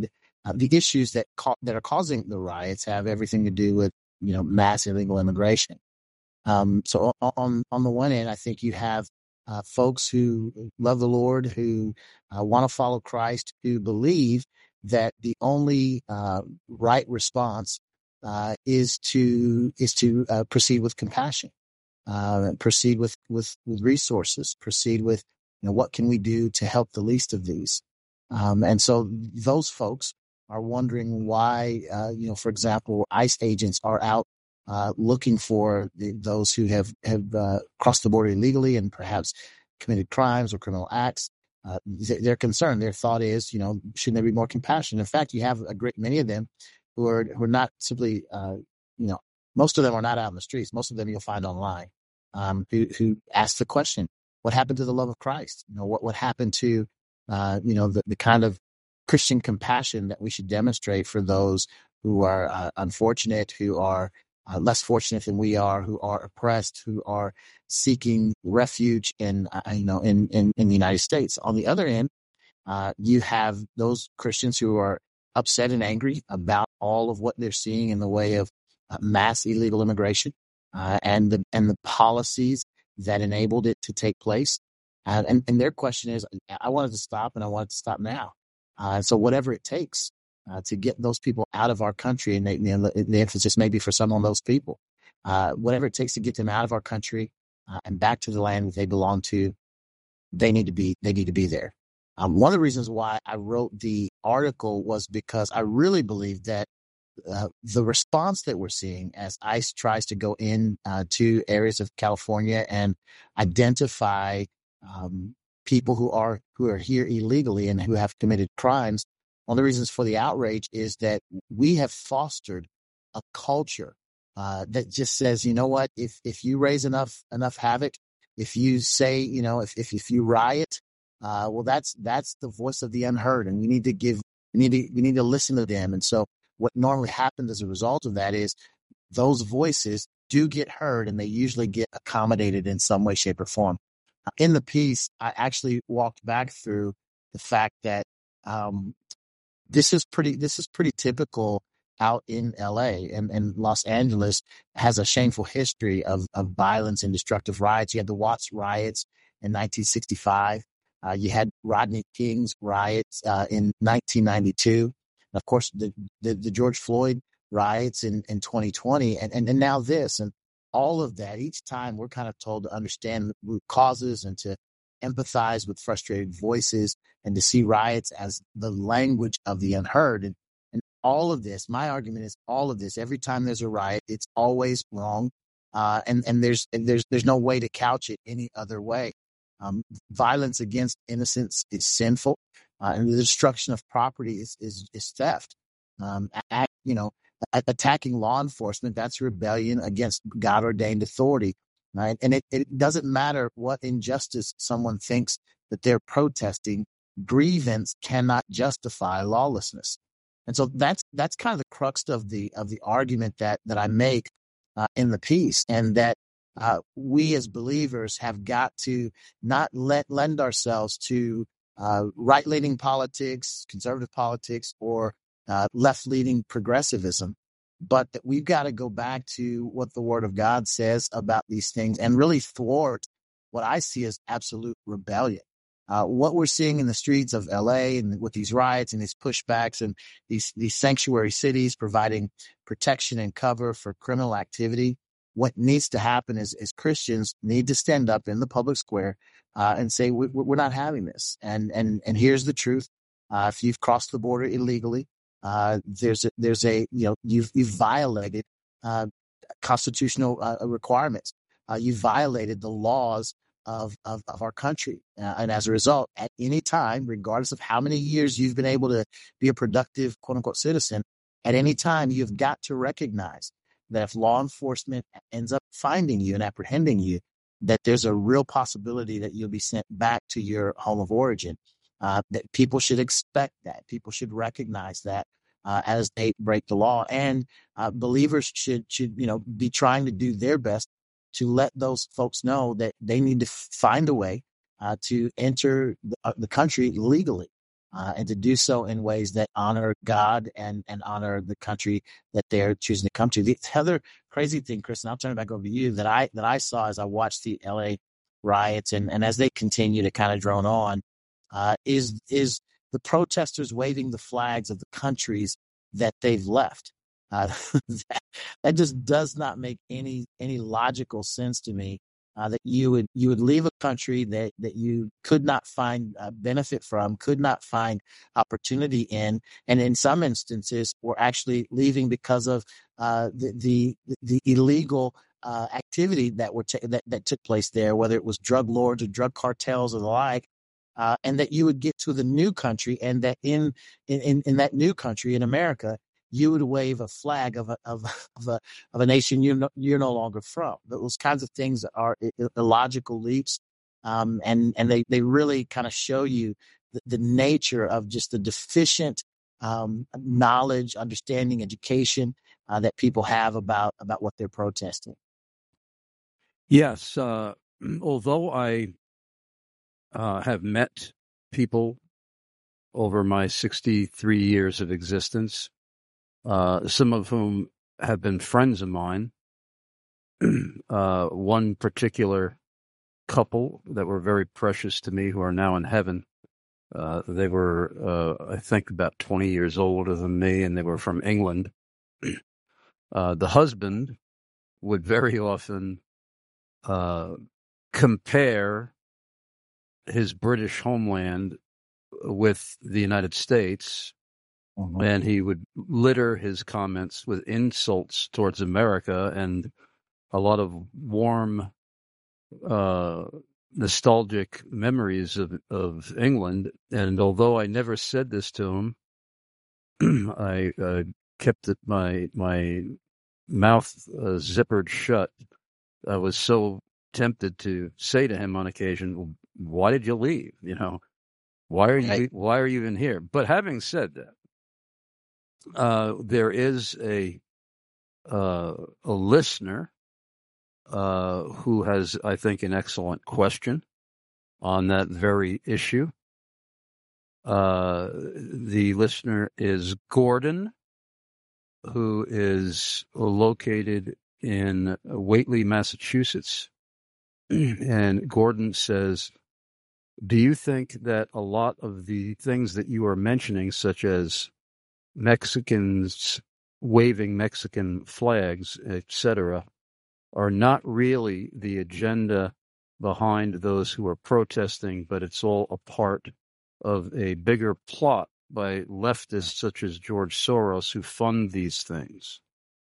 Uh, the issues that ca- that are causing the riots have everything to do with, you know, mass illegal immigration. Um, so on, on on the one end, I think you have uh, folks who love the Lord, who uh, want to follow Christ, who believe that the only uh, right response uh, is to is to uh, proceed with compassion, uh, proceed with, with with resources, proceed with, you know, what can we do to help the least of these, um, and so those folks are wondering why, uh, you know, for example, ICE agents are out uh, looking for the, those who have have uh, crossed the border illegally and perhaps committed crimes or criminal acts. Uh, they're concerned. Their thought is, you know, shouldn't there be more compassion? In fact, you have a great many of them who are who are not simply, uh, you know, most of them are not out in the streets. Most of them you'll find online, um, who who ask the question, what happened to the love of Christ? You know, what what happened to, uh, you know, the, the kind of Christian compassion that we should demonstrate for those who are uh, unfortunate, who are uh, less fortunate than we are, who are oppressed, who are seeking refuge in, uh, you know, in, in, in the United States. On the other end, uh, you have those Christians who are upset and angry about all of what they're seeing in the way of uh, mass illegal immigration uh, and the and the policies that enabled it to take place. Uh, and, and their question is, I wanted to stop, and I want it to stop now. Uh, so whatever it takes uh, to get those people out of our country, and they, you know, the, the emphasis may be for some on those people, uh, whatever it takes to get them out of our country uh, and back to the land that they belong to, they need to be they need to be there. Um, one of the reasons why I wrote the article was because I really believe that uh, the response that we're seeing as ICE tries to go in uh, to areas of California and identify um, people who are who are here illegally and who have committed crimes. One of the reasons for the outrage is that we have fostered a culture uh, that just says, you know what, if if you raise enough enough havoc, if you say, you know, if if, if you riot, uh, well, that's that's the voice of the unheard, and we need to give we need to we need to listen to them. And so, what normally happens as a result of that is those voices do get heard, and they usually get accommodated in some way, shape, or form. In the piece, I actually walked back through the fact that um, this is pretty this is pretty typical out in L A, and, and Los Angeles has a shameful history of, of violence and destructive riots. You had the Watts riots in nineteen sixty-five. Uh, you had Rodney King's riots uh, in nineteen ninety-two. And of course, the, the, the George Floyd riots in, in twenty twenty, and, and, and now this. And all of that, each time we're kind of told to understand the root causes and to empathize with frustrated voices and to see riots as the language of the unheard. And, and all of this, my argument is all of this, every time there's a riot, it's always wrong. Uh, and, and there's, and there's, there's no way to couch it any other way. Um, violence against innocence is sinful, uh, and the destruction of property is, is, is theft. Um, act, you know, attacking law enforcement, that's rebellion against God ordained authority. Right. And it, it doesn't matter what injustice someone thinks that they're protesting, grievance cannot justify lawlessness. And so that's that's kind of the crux of the of the argument that that I make uh, in the piece, and that uh, we as believers have got to not let lend ourselves to uh, right-leaning politics, conservative politics, or uh, left-leaning progressivism, but that we've got to go back to what the Word of God says about these things and really thwart what I see as absolute rebellion. Uh, what we're seeing in the streets of L A and with these riots and these pushbacks and these these sanctuary cities providing protection and cover for criminal activity, what needs to happen is, is Christians need to stand up in the public square uh, and say, we, we're not having this. And and and here's the truth. Uh, if you've crossed the border illegally, Uh, there's a, there's a, you know, you've, you've violated uh, constitutional uh, requirements. Uh, you violated the laws of, of, of our country. Uh, and as a result, at any time, regardless of how many years you've been able to be a productive, quote unquote, citizen, at any time, you've got to recognize that if law enforcement ends up finding you and apprehending you, that there's a real possibility that you'll be sent back to your home of origin. Uh, that people should expect that. People should recognize that uh, as they break the law, and uh, believers should should you know be trying to do their best to let those folks know that they need to f- find a way uh, to enter the, uh, the country legally. uh, and to do so in ways that honor God and, and honor the country that they're choosing to come to. The other crazy thing, Chris, and I'll turn it back over to you, that I that I saw as I watched the L A riots and, and as they continue to kind of drone on, uh, is is the protesters waving the flags of the countries that they've left. Uh, that, that just does not make any any logical sense to me. Uh, that you would you would leave a country that that you could not find uh, benefit from, could not find opportunity in, and in some instances were actually leaving because of uh, the, the the illegal uh, activity that were ta- that that took place there, whether it was drug lords or drug cartels or the like. Uh, and that you would get to the new country, and that in in in that new country in America, you would wave a flag of a of, of a of a nation you're no, you're no longer from. Those kinds of things are illogical leaps, um, and and they they really kind of show you the, the nature of just the deficient um, knowledge, understanding, education uh, that people have about about what they're protesting. Yes, uh, although I uh, have met people over my sixty-three years of existence, uh, some of whom have been friends of mine. uh, one particular couple that were very precious to me, who are now in heaven. Uh, they were, uh, I think, about twenty years older than me, and they were from England. Uh, the husband would very often uh, compare his British homeland with the United States, mm-hmm. and he would litter his comments with insults towards America and a lot of warm, uh, nostalgic memories of, of England. And although I never said this to him, I uh, kept it, my my mouth uh, zippered shut. I was so tempted to say to him on occasion, "Why did you leave? You know, why are you Right. why are you even here?" But having said that, uh, there is a uh, a listener uh, who has, I think, an excellent question on that very issue. Uh, the listener is Gordon, who is located in Whately, Massachusetts. And Gordon says, do you think that a lot of the things that you are mentioning, such as Mexicans waving Mexican flags, et cetera, are not really the agenda behind those who are protesting, but it's all a part of a bigger plot by leftists such as George Soros who fund these things?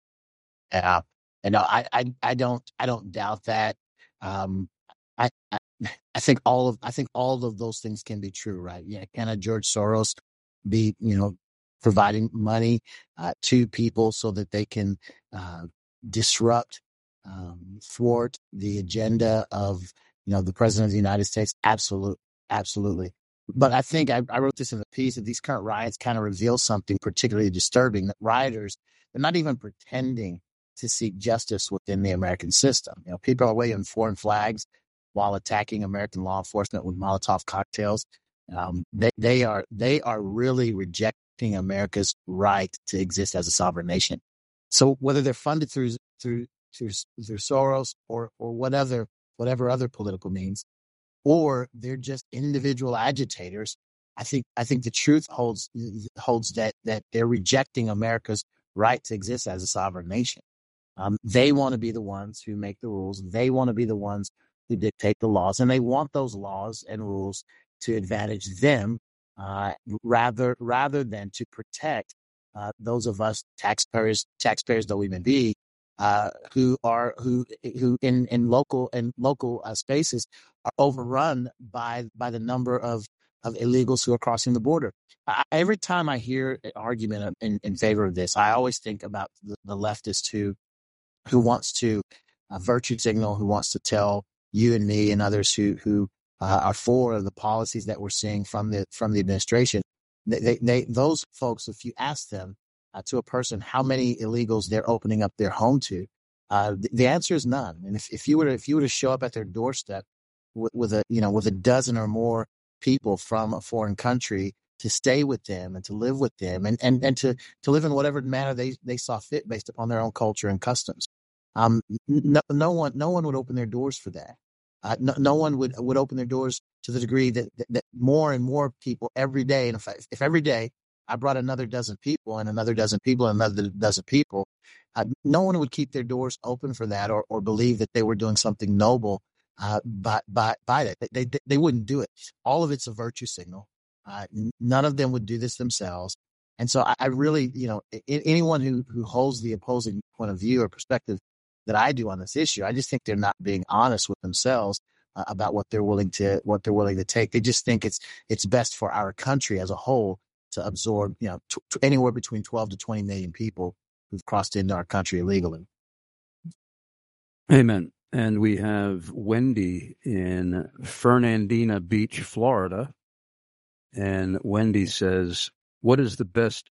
Yeah, and no, I, I, I don't, I don't doubt that. Um, I, I, I think all of, I think all of those things can be true, right? Yeah, can a George Soros be, you know, providing money uh, to people so that they can uh, disrupt, um, thwart the agenda of, you know, the president of the United States? Absolutely, absolutely. But I think I, I wrote this in the piece that these current riots kind of reveal something particularly disturbing, that rioters, they're not even pretending to seek justice within the American system. You know, people are waving foreign flags while attacking American law enforcement with Molotov cocktails. Um, they, they are they are really rejecting America's right to exist as a sovereign nation. So whether they're funded through through through, through Soros or or whatever whatever other political means, or they're just individual agitators, I think I think the truth holds holds that that they're rejecting America's right to exist as a sovereign nation. Um, they want to be the ones who make the rules. They want to be the ones who dictate the laws, and they want those laws and rules to advantage them uh, rather rather than to protect uh, those of us taxpayers, taxpayers though we may be, uh, who are who who in in local and local uh, spaces are overrun by by the number of of illegals who are crossing the border. I, every time I hear an argument in, in favor of this, I always think about the, the leftist who who wants to uh, virtue signal, who wants to tell you and me and others who who uh, are for the policies that we're seeing from the from the administration. They, they, they those folks, if you ask them uh, to a person how many illegals they're opening up their home to, uh, the, the answer is none. And if, if you were to, if you were to show up at their doorstep with, with a you know with a dozen or more people from a foreign country to to stay with them and to live with them and, and, and to, to live in whatever manner they, they saw fit based upon their own culture and customs. Um, no, no one, no one would open their doors for that. Uh, no, no one would, would open their doors to the degree that, that, that more and more people every day. And if, I, if every day I brought another dozen people and another dozen people and another dozen people, uh, no one would keep their doors open for that or, or believe that they were doing something noble uh, by, by, by that. They, they, they wouldn't do it. All of it's a virtue signal. Uh, none of them would do this themselves. And so I, I really, you know, I, anyone who, who holds the opposing point of view or perspective that I do on this issue, I just think they're not being honest with themselves uh, about what they're willing to, what they're willing to take. They just think it's, it's best for our country as a whole to absorb, you know, t- t- anywhere between twelve to twenty million people who've crossed into our country illegally. Amen. And we have Wendy in Fernandina Beach, Florida. And Wendy says, what is the best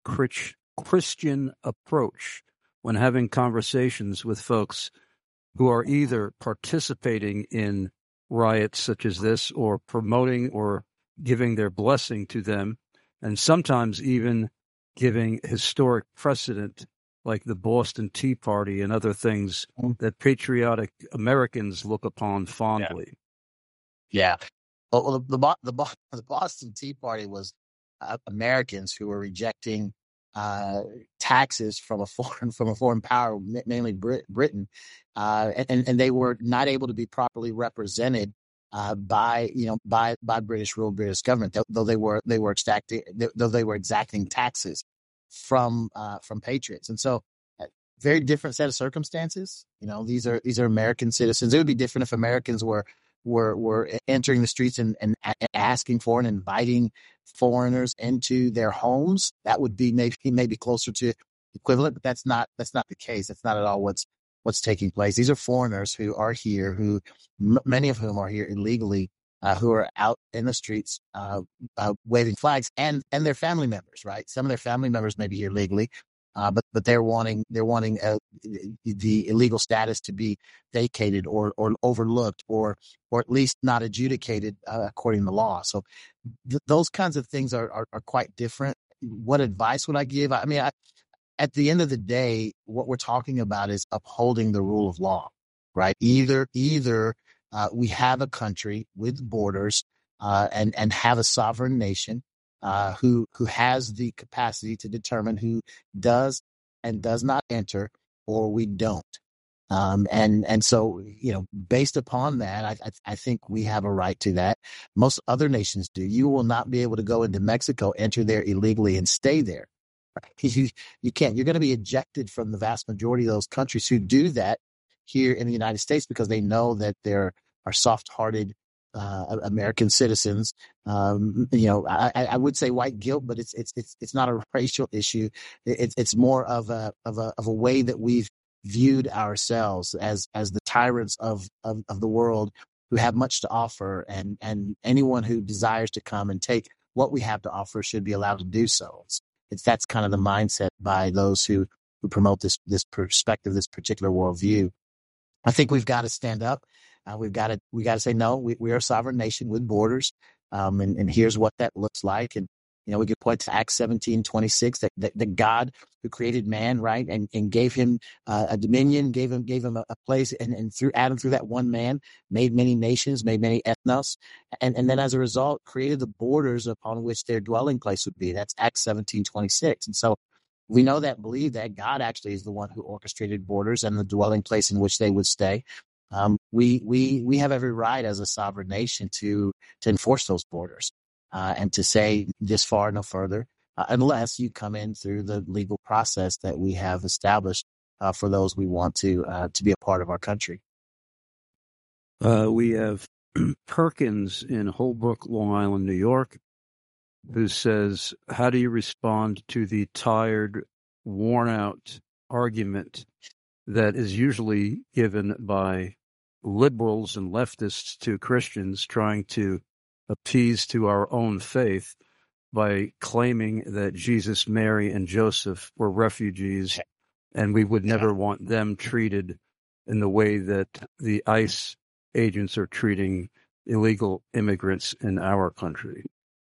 Christian approach when having conversations with folks who are either participating in riots such as this or promoting or giving their blessing to them, and sometimes even giving historic precedent like the Boston Tea Party and other things that patriotic Americans look upon fondly? Yeah. Well, the, the, the, the Boston Tea Party was uh, Americans who were rejecting uh, taxes from a foreign from a foreign power, mainly Brit- Britain, uh, and and they were not able to be properly represented uh, by you know by by British rule, British government, though they were they were exacting though they were exacting taxes from uh, from patriots, and so uh, very different set of circumstances. You know, these are these are American citizens. It would be different if Americans were. were were entering the streets and, and asking for and inviting foreigners into their homes. That would be maybe maybe closer to equivalent, but that's not that's not the case. That's not at all what's what's taking place. These are foreigners who are here, who m- many of whom are here illegally, uh, who are out in the streets uh, uh, waving flags, and and their family members. Right, some of their family members may be here legally. Uh, but but they're wanting they're wanting uh, the illegal status to be vacated or or overlooked or or at least not adjudicated uh, according to law. So th- those kinds of things are, are are quite different. What advice would I give? I mean, I, at the end of the day, what we're talking about is upholding the rule of law, right? Either either uh, we have a country with borders uh, and and have a sovereign nation. Uh, who who has the capacity to determine who does and does not enter, or we don't. Um, and and so, you know, based upon that, I, I I think we have a right to that. Most other nations do. You will not be able to go into Mexico, enter there illegally, and stay there. You you can't. You're going to be ejected from the vast majority of those countries who do that here in the United States because they know that there are soft-hearted Uh, American citizens. Um, you know, I, I would say white guilt, but it's it's it's it's not a racial issue. It's it's more of a of a of a way that we've viewed ourselves as as the tyrants of of, of the world who have much to offer, and and anyone who desires to come and take what we have to offer should be allowed to do so. It's, it's that's kind of the mindset by those who who promote this this perspective, this particular worldview. I think we've got to stand up. Uh, we've got to we got to say no. We, we are a sovereign nation with borders, um, and, and here's what that looks like. And you know, we could point to Acts seventeen twenty-six that, that that God who created man, right, and and gave him uh, a dominion, gave him gave him a, a place, and, and through Adam, through that one man, made many nations, made many ethnos, and and then as a result, created the borders upon which their dwelling place would be. That's Acts seventeen twenty-six, and so. We know that, believe that God actually is the one who orchestrated borders and the dwelling place in which they would stay. Um, we we we have every right as a sovereign nation to to enforce those borders uh, and to say this far, no further, uh, unless you come in through the legal process that we have established uh, for those we want to uh, to be a part of our country. Uh, we have Perkins in Holbrook, Long Island, New York, who says, how do you respond to the tired, worn-out argument that is usually given by liberals and leftists to Christians trying to appease to our own faith by claiming that Jesus, Mary, and Joseph were refugees and we would never want them treated in the way that the ICE agents are treating illegal immigrants in our country?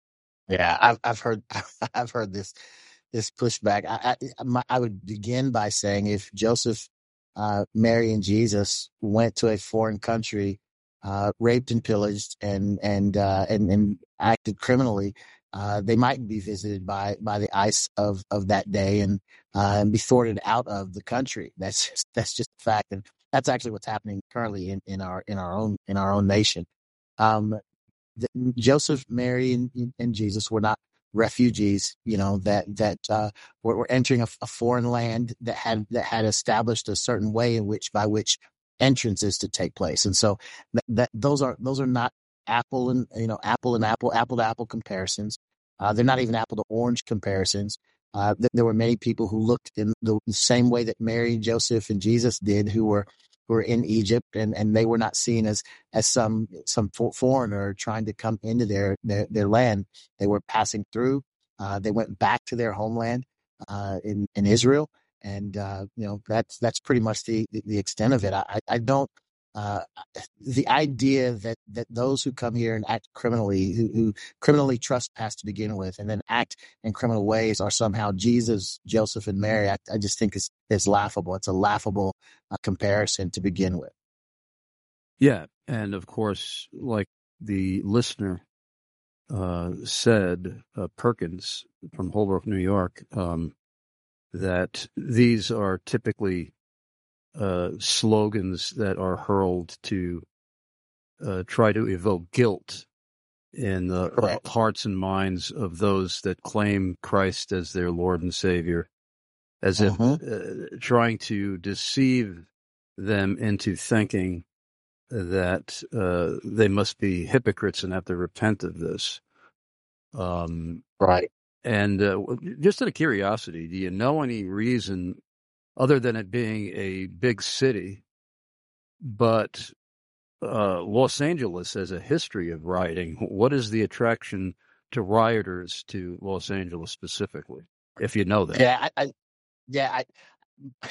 Yeah, I've I've heard I've heard this this pushback. I I, my, I would begin by saying if Joseph, uh, Mary, and Jesus went to a foreign country, uh, raped and pillaged, and and uh, and and acted criminally, uh, they might be visited by by the ICE of of that day and uh, and be thwarted out of the country. That's just, that's just a fact, and that's actually what's happening currently in, in our in our own in our own nation. Um, the, Joseph, Mary, and, and Jesus were not refugees, you know, that that uh, were, were entering a, a foreign land that had that had established a certain way in which by which entrance is to take place, and so that, that those are those are not apple and you know apple and apple apple to apple comparisons. Uh, they're not even apple to orange comparisons. Uh, th- there were many people who looked in the same way that Mary, Joseph, and Jesus did, who were who were in Egypt, and, and they were not seen as as some some for, foreigner trying to come into their, their their land. They were passing through. Uh, they went back to their homeland uh, in in Israel, and uh, you know that's that's pretty much the the extent of it. I I don't. Uh, the idea that, that those who come here and act criminally, who, who criminally trespass to begin with, and then act in criminal ways are somehow Jesus, Joseph, and Mary, I, I just think is is laughable. It's a laughable uh, comparison to begin with. Yeah, and of course, like the listener uh, said, uh, Perkins from Holbrook, New York, um, that these are typically uh, slogans that are hurled to uh, try to evoke guilt in the Correct. hearts and minds of those that claim Christ as their Lord and Savior, as if Mhm. uh, trying to deceive them into thinking that uh, they must be hypocrites and have to repent of this. Um, Right. and uh, just out of curiosity, do you know any reason other than it being a big city, but uh, Los Angeles has a history of rioting? What is the attraction to rioters to Los Angeles specifically, if you know that? Yeah. I, I yeah. I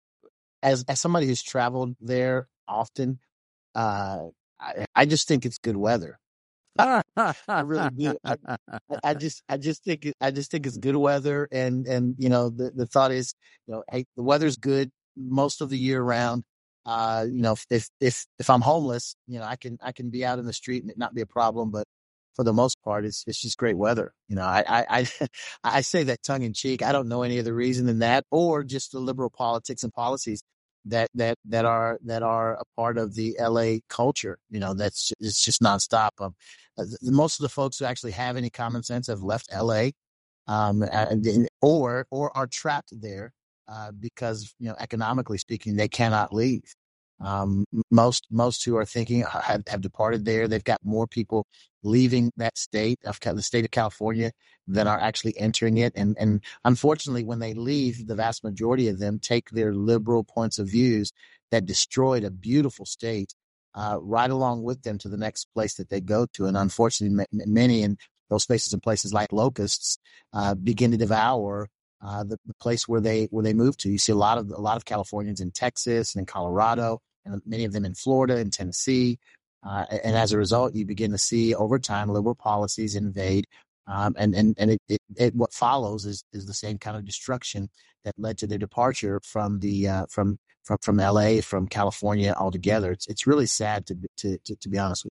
as as somebody who's traveled there often, uh, I, I just think it's good weather. I really do. I, I just, I just think, it- I just think it's good weather, and and you know, the, the thought is, you know, hey, the weather's good most of the year round. Uh, you know, if if if I'm homeless, you know, I can I can be out in the street and it not be a problem. But for the most part, it's it's just great weather. You know, I I I, I say that tongue in cheek. I don't know any other reason than that, or just the liberal politics and policies that that that are that are a part of the L A culture. You know, that's it's just nonstop. Um, uh, most of the folks who actually have any common sense have left L A, um, and, or or are trapped there uh, because you know economically speaking they cannot leave. Um, most most who are thinking have, have departed there. They've got more people leaving that state of the state of California than are actually entering it, and and unfortunately, when they leave, the vast majority of them take their liberal points of views that destroyed a beautiful state uh, right along with them to the next place that they go to. And unfortunately, m- many in those spaces and places like locusts uh, begin to devour uh, the, the place where they where they move to. You see a lot of a lot of Californians in Texas and in Colorado, and many of them in Florida and Tennessee. Uh, and as a result, you begin to see over time liberal policies invade. Um, and and, and it, it, it, what follows is, is the same kind of destruction that led to their departure from the uh, from from from L A, from California altogether. It's it's really sad to to to, to be honest with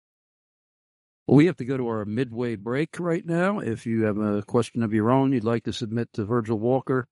you. Well, we have to go to our midway break right now. If you have a question of your own you'd like to submit to Virgil Walker,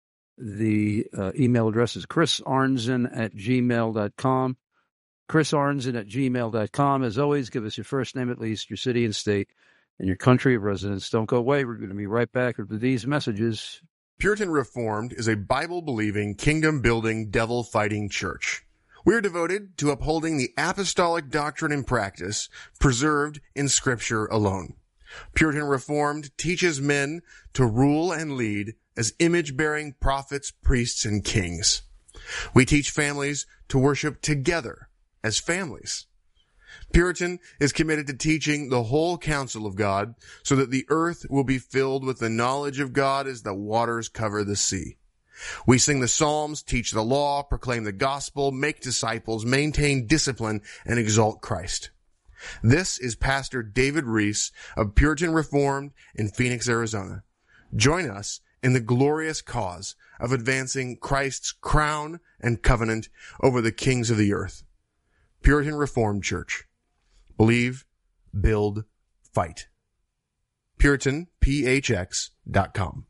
the uh, email address is chris arnzen at gmail dot com. chris arnzen at gmail dot com. As always, give us your first name at least, your city and state, and your country of residence. Don't go away. We're going to be right back with these messages. Puritan Reformed is a Bible-believing, kingdom-building, devil-fighting church. We are devoted to upholding the apostolic doctrine and practice preserved in Scripture alone. Puritan Reformed teaches men to rule and lead as image-bearing prophets, priests, and kings. We teach families to worship together as families. Puritan is committed to teaching the whole counsel of God so that the earth will be filled with the knowledge of God as the waters cover the sea. We sing the Psalms, teach the law, proclaim the gospel, make disciples, maintain discipline, and exalt Christ. This is Pastor David Reese of Puritan Reformed in Phoenix, Arizona. Join us in the glorious cause of advancing Christ's crown and covenant over the kings of the earth. Puritan Reformed Church. Believe, build, fight. Puritan P H X dot com.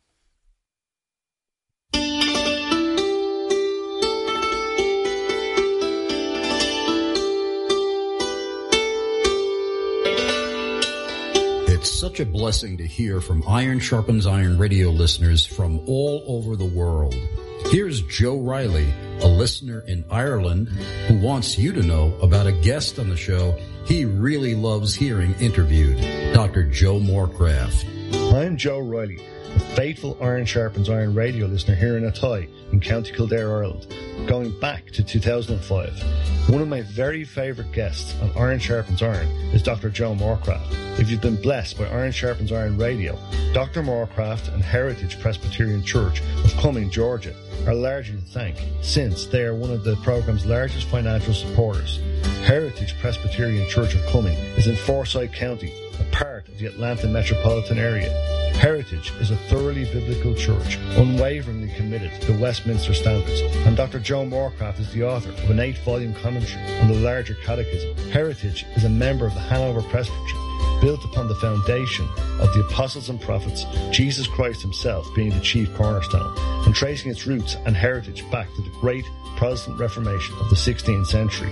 It's such a blessing to hear from Iron Sharpens Iron radio listeners from all over the world. Here's Joe Riley, a listener in Ireland, who wants you to know about a guest on the show he really loves hearing interviewed, Doctor Joe Morecraft. I'm Joe Riley, a faithful Iron Sharpens Iron radio listener here in Athy in County Kildare, Ireland, going back to two thousand five. One of my very favourite guests on Iron Sharpens Iron is Doctor Joe Morecraft. If you've been blessed by Iron Sharpens Iron Radio, Doctor Morecraft and Heritage Presbyterian Church of Cumming, Georgia, are largely to thank, since they are one of the program's largest financial supporters. Heritage Presbyterian Church of Cumming is in Forsyth County, a part of the Atlanta metropolitan area. Heritage is a thoroughly biblical church, unwaveringly committed to Westminster standards, and Doctor Joe Morecraft is the author of an eight-volume commentary on the larger catechism. Heritage is a member of the Hanover Presbytery, built upon the foundation of the apostles and prophets, Jesus Christ himself being the chief cornerstone, and tracing its roots and heritage back to the great Protestant Reformation of the sixteenth century.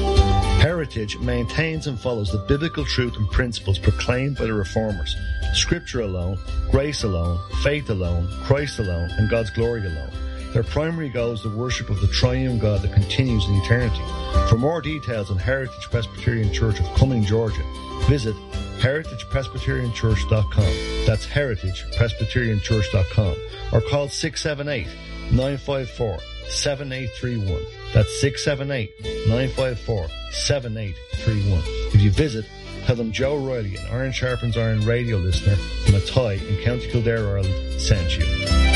Heritage maintains and follows the biblical truth and principles proclaimed by the Reformers: Scripture alone, grace alone, faith alone, Christ alone, and God's glory alone. Their primary goal is the worship of the triune God that continues in eternity. For more details on Heritage Presbyterian Church of Cumming, Georgia, visit heritage presbyterian church dot com. That's heritage presbyterian church dot com. Or call six seven eight, nine five four, seven eight three one. That's six seven eight, nine five four, seven eight three one. If you visit, tell them Joe Riley, an Iron Sharpens Iron radio listener from Athy in County Kildare, Ireland, sent you.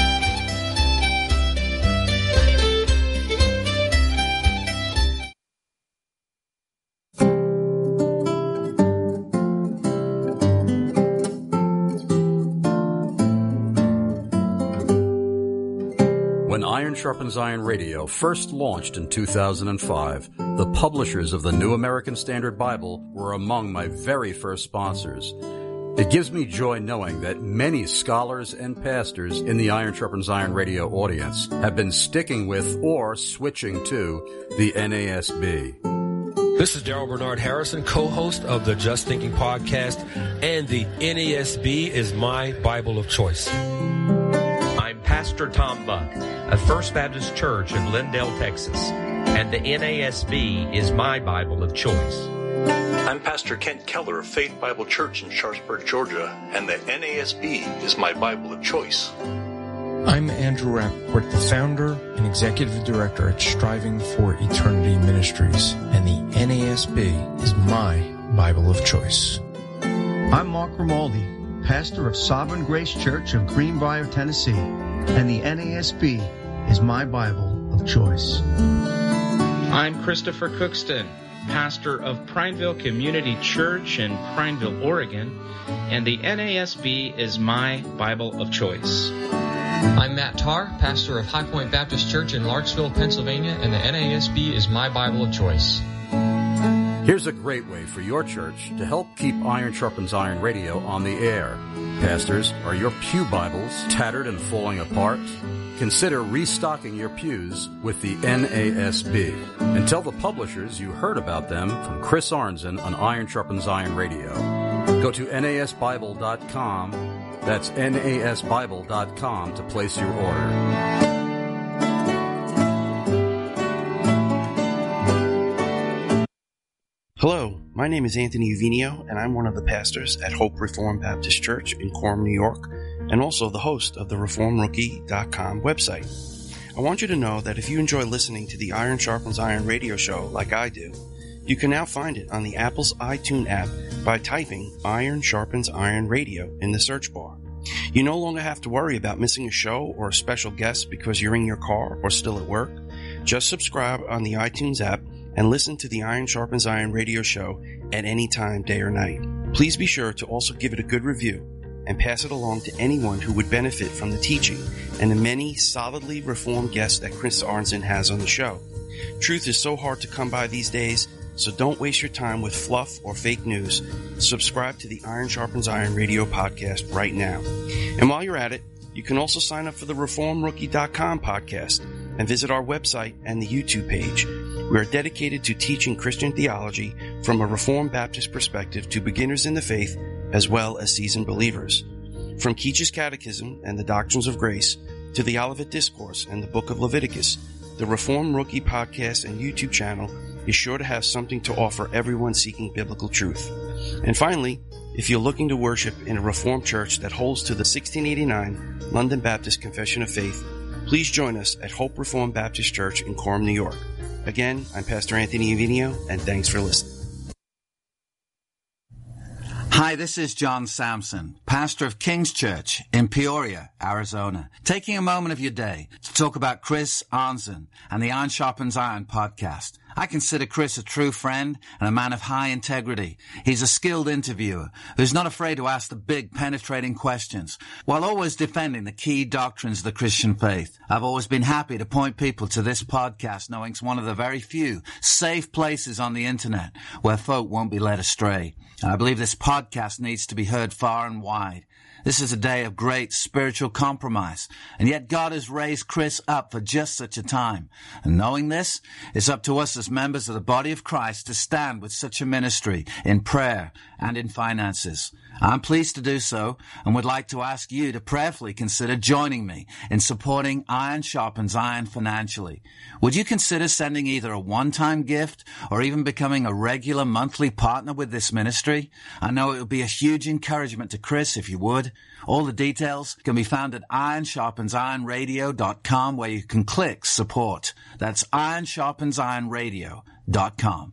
Iron Sharpens Iron Radio first launched in two thousand five, the publishers of the New American Standard Bible were among my very first sponsors. It gives me joy knowing that many scholars and pastors in the Iron Sharpens Iron Radio audience have been sticking with or switching to the N A S B. This is Daryl Bernard Harrison, co-host of the Just Thinking podcast, and the N A S B is my Bible of choice. I'm Pastor Tom Buck of First Baptist Church in Glendale, Texas, and the N A S B is my Bible of choice. I'm Pastor Kent Keller of Faith Bible Church in Sharpsburg, Georgia, and the N A S B is my Bible of choice. I'm Andrew Rappaport, the founder and executive director at Striving for Eternity Ministries, and the N A S B is my Bible of choice. I'm Mark Grimaldi, pastor of Sovereign Grace Church of Greenbrier, Tennessee, and the N A S B is my Bible of choice. I'm Christopher Cookston, pastor of Prineville Community Church in Prineville, Oregon, and the N A S B is my Bible of choice. I'm Matt Tarr, pastor of High Point Baptist Church in Larksville, Pennsylvania, and the N A S B is my Bible of choice. Here's a great way for your church to help keep Iron Sharpens Iron Radio on the air. Pastors, are your pew Bibles tattered and falling apart? Consider restocking your pews with the N A S B. And tell the publishers you heard about them from Chris Arnzen on Iron Sharpens Iron Radio. Go to N A S Bible dot com. That's N A S Bible dot com to place your order. Hello, my name is Anthony Uvinio, and I'm one of the pastors at Hope Reformed Baptist Church in Quorum, New York, and also the host of the reform rookie dot com website. I want you to know that if you enjoy listening to the Iron Sharpens Iron radio show like I do, you can now find it on the Apple's iTunes app by typing Iron Sharpens Iron Radio in the search bar. You no longer have to worry about missing a show or a special guest because you're in your car or still at work. Just subscribe on the iTunes app and listen to the Iron Sharpens Iron radio show at any time, day or night. Please be sure to also give it a good review and pass it along to anyone who would benefit from the teaching and the many solidly reformed guests that Chris Arnzen has on the show. Truth is so hard to come by these days, so don't waste your time with fluff or fake news. Subscribe to the Iron Sharpens Iron radio podcast right now. And while you're at it, you can also sign up for the reform rookie dot com podcast and visit our website and the YouTube page. We are dedicated to teaching Christian theology from a Reformed Baptist perspective to beginners in the faith as well as seasoned believers. From Keach's Catechism and the Doctrines of Grace to the Olivet Discourse and the Book of Leviticus, the Reform Rookie podcast and YouTube channel is sure to have something to offer everyone seeking biblical truth. And finally, if you're looking to worship in a Reformed church that holds to the sixteen eighty-nine London Baptist Confession of Faith, please join us at Hope Reformed Baptist Church in Coram, New York. Again, I'm Pastor Anthony Avinio, and thanks for listening. Hi, this is John Sampson, pastor of King's Church in Peoria, Arizona, taking a moment of your day to talk about Chris Arnzen and the Iron Sharpens Iron podcast. I consider Chris a true friend and a man of high integrity. He's a skilled interviewer who's not afraid to ask the big, penetrating questions while always defending the key doctrines of the Christian faith. I've always been happy to point people to this podcast, knowing it's one of the very few safe places on the internet where folk won't be led astray. And I believe this podcast needs to be heard far and wide. This is a day of great spiritual compromise, and yet God has raised Chris up for just such a time. And knowing this, it's up to us as members of the body of Christ to stand with such a ministry in prayer and in finances. I'm pleased to do so and would like to ask you to prayerfully consider joining me in supporting Iron Sharpens Iron financially. Would you consider sending either a one-time gift or even becoming a regular monthly partner with this ministry? I know it would be a huge encouragement to Chris if you would. All the details can be found at iron sharpens iron radio dot com, where you can click support. That's iron sharpens iron radio dot com.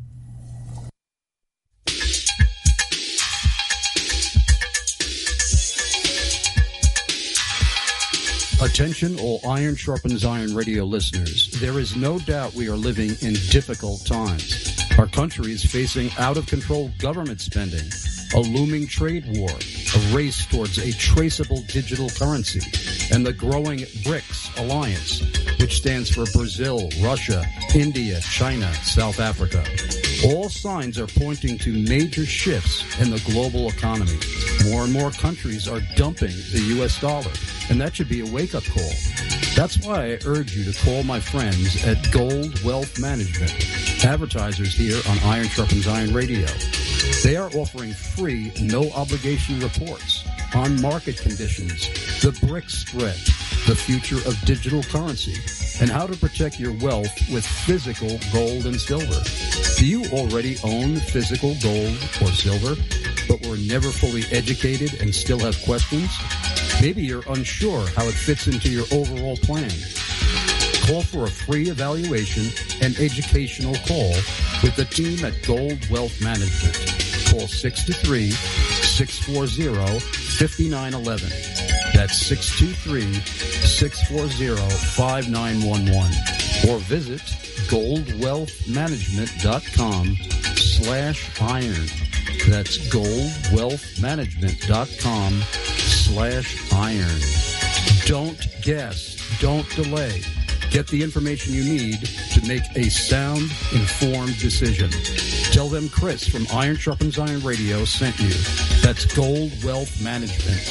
Attention all Iron Sharpens Iron radio listeners. There is no doubt we are living in difficult times. Our country is facing out-of-control government spending, a looming trade war, a race towards a traceable digital currency, and the growing BRICS alliance, which stands for Brazil, Russia, India, China, South Africa. All signs are pointing to major shifts in the global economy. More and more countries are dumping the U S dollar, and that should be a wake-up call. That's why I urge you to call my friends at Gold Wealth Management, advertisers here on Iron Sharpens Iron Radio. They are offering free, no-obligation reports on market conditions, the BRICS spread, the future of digital currency, and how to protect your wealth with physical gold and silver. Do you already own physical gold or silver, but were never fully educated and still have questions? Maybe you're unsure how it fits into your overall plan. Call for a free evaluation and educational call with the team at Gold Wealth Management. Call six two three, six four zero, five nine one one. That's six two three, six four zero, five nine one one. Or visit goldwealthmanagement.com slash iron. That's goldwealthmanagement.com slash iron. Don't guess. Don't delay. Get the information you need to make a sound, informed decision. Tell them Chris from Iron Sharpens Iron Radio sent you. That's Gold Wealth Management.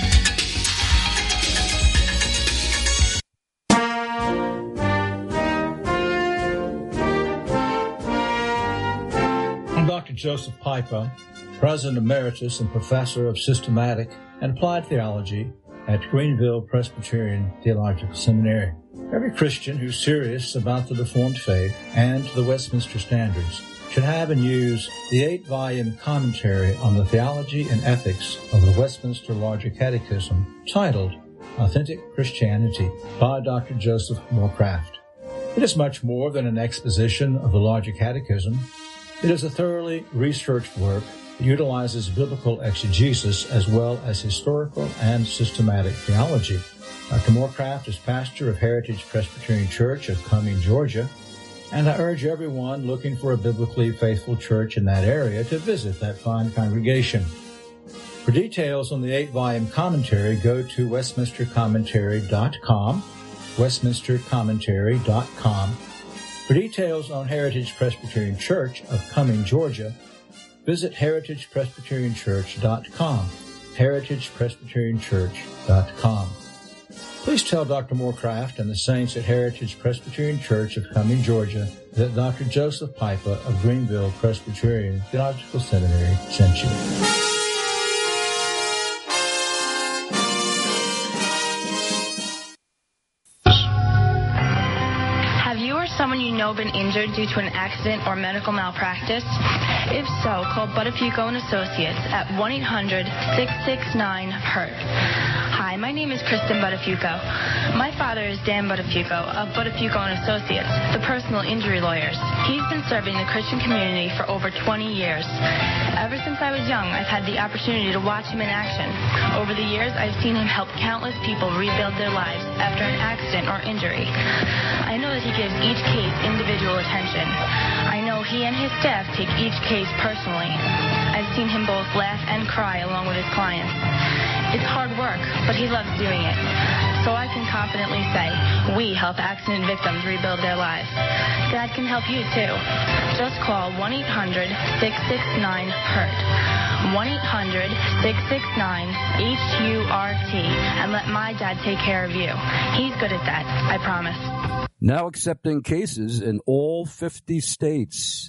I'm Doctor Joseph Pipa, President Emeritus and Professor of Systematic and Applied Theology at Greenville Presbyterian Theological Seminary. Every Christian who's serious about the Reformed faith and the Westminster Standards should have and use the eight-volume commentary on the theology and ethics of the Westminster Larger Catechism titled Authentic Christianity by Doctor Joseph Moorcraft. It is much more than an exposition of the Larger Catechism. It is a thoroughly researched work that utilizes biblical exegesis as well as historical and systematic theology. Doctor Moorcraft is pastor of Heritage Presbyterian Church of Cumming, Georgia, And I urge everyone looking for a biblically faithful church in that area to visit that fine congregation. For details on the eight-volume commentary, go to westminster commentary dot com, westminster commentary dot com. For details on Heritage Presbyterian Church of Cumming, Georgia, visit heritage presbyterian church dot com, heritage presbyterian church dot com. Please tell Doctor Moorcraft and the saints at Heritage Presbyterian Church of Cumming, Georgia, that Doctor Joseph Pipa of Greenville Presbyterian Theological Seminary sent you. Someone you know been injured due to an accident or medical malpractice? If so, call Buttafuoco and Associates at one eight hundred six six nine hurt. Hi, my name is Kristen Buttafuoco. My father is Dan Buttafuoco of Buttafuoco and Associates, the personal injury lawyers. He's been serving the Christian community for over twenty years. Ever since I was young, I've had the opportunity to watch him in action. Over the years, I've seen him help countless people rebuild their lives after an accident or injury. I know that he gives each case individual attention. I know he and his staff take each case personally. I've seen him both laugh and cry along with his clients. It's hard work, but he loves doing it. So I can confidently say, we help accident victims rebuild their lives. God can help you too. Just call one eight hundred six six nine hurt. one eight hundred six six nine H U R T and let my dad take care of you. He's good at that, I promise. Now accepting cases in all fifty states.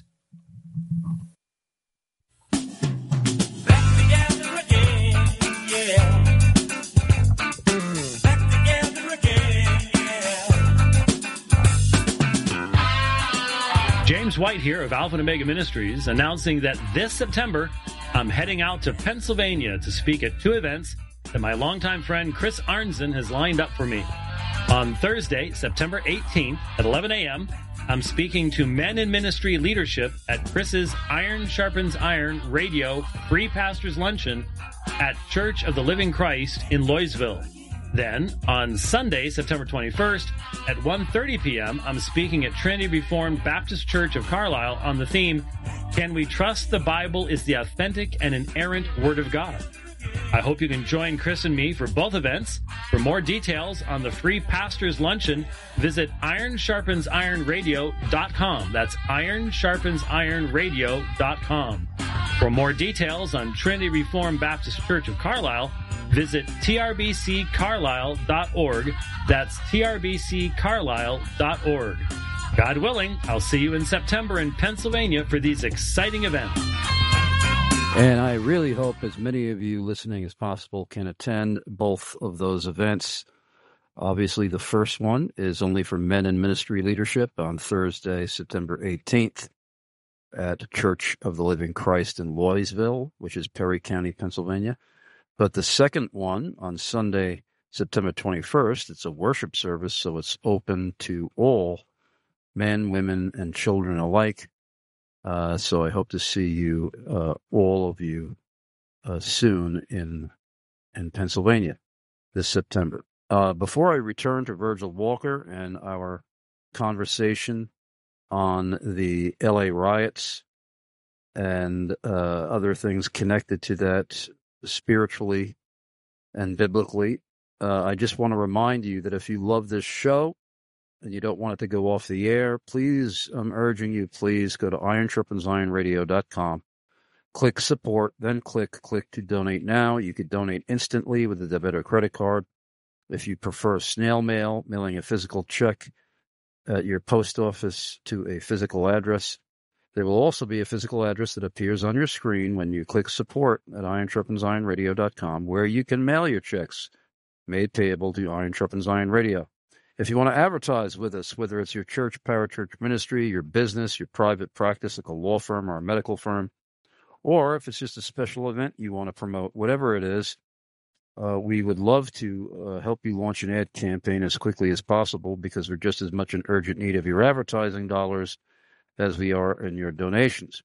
James White here of Alpha and Omega Ministries, announcing that this September, I'm heading out to Pennsylvania to speak at two events that my longtime friend Chris Arnzen has lined up for me. On Thursday, September eighteenth at eleven a.m., I'm speaking to men in ministry leadership at Chris's Iron Sharpens Iron Radio Free Pastors Luncheon at Church of the Living Christ in Louisville. Then, on Sunday, September twenty-first, at one thirty p.m., I'm speaking at Trinity Reformed Baptist Church of Carlisle on the theme, Can We Trust the Bible is the Authentic and Inerrant Word of God? I hope you can join Chris and me for both events. For more details on the Free Pastors Luncheon, visit iron sharpens iron radio dot com. That's iron sharpens iron radio dot com. For more details on Trinity Reformed Baptist Church of Carlisle, visit t r b c carlisle dot org. That's t r b c carlisle dot org. God willing, I'll see you in September in Pennsylvania for these exciting events. And I really hope as many of you listening as possible can attend both of those events. Obviously, the first one is only for men in ministry leadership on Thursday, September eighteenth at Church of the Living Christ in Louisville, which is Perry County, Pennsylvania. But the second one on Sunday, September twenty-first, it's a worship service, so it's open to all men, women, and children alike. Uh, so I hope to see you, uh, all of you, uh, soon in in Pennsylvania this September. Uh, before I return to Virgil Walker and our conversation on the L A riots and uh, other things connected to that spiritually and biblically, uh, I just want to remind you that if you love this show and you don't want it to go off the air, please, I'm urging you, please go to iron sharpens iron radio dot com. Click support, then click click to donate now. You could donate instantly with a debit or credit card. If you prefer snail mail, mailing a physical check at your post office to a physical address, there will also be a physical address that appears on your screen when you click support at iron sharpens iron radio dot com, where you can mail your checks made payable to Iron Sharpens Iron Radio. If you want to advertise with us, whether it's your church, parachurch ministry, your business, your private practice, like a law firm or a medical firm, or if it's just a special event you want to promote, whatever it is, uh, we would love to uh, help you launch an ad campaign as quickly as possible, because we're just as much in urgent need of your advertising dollars as we are in your donations.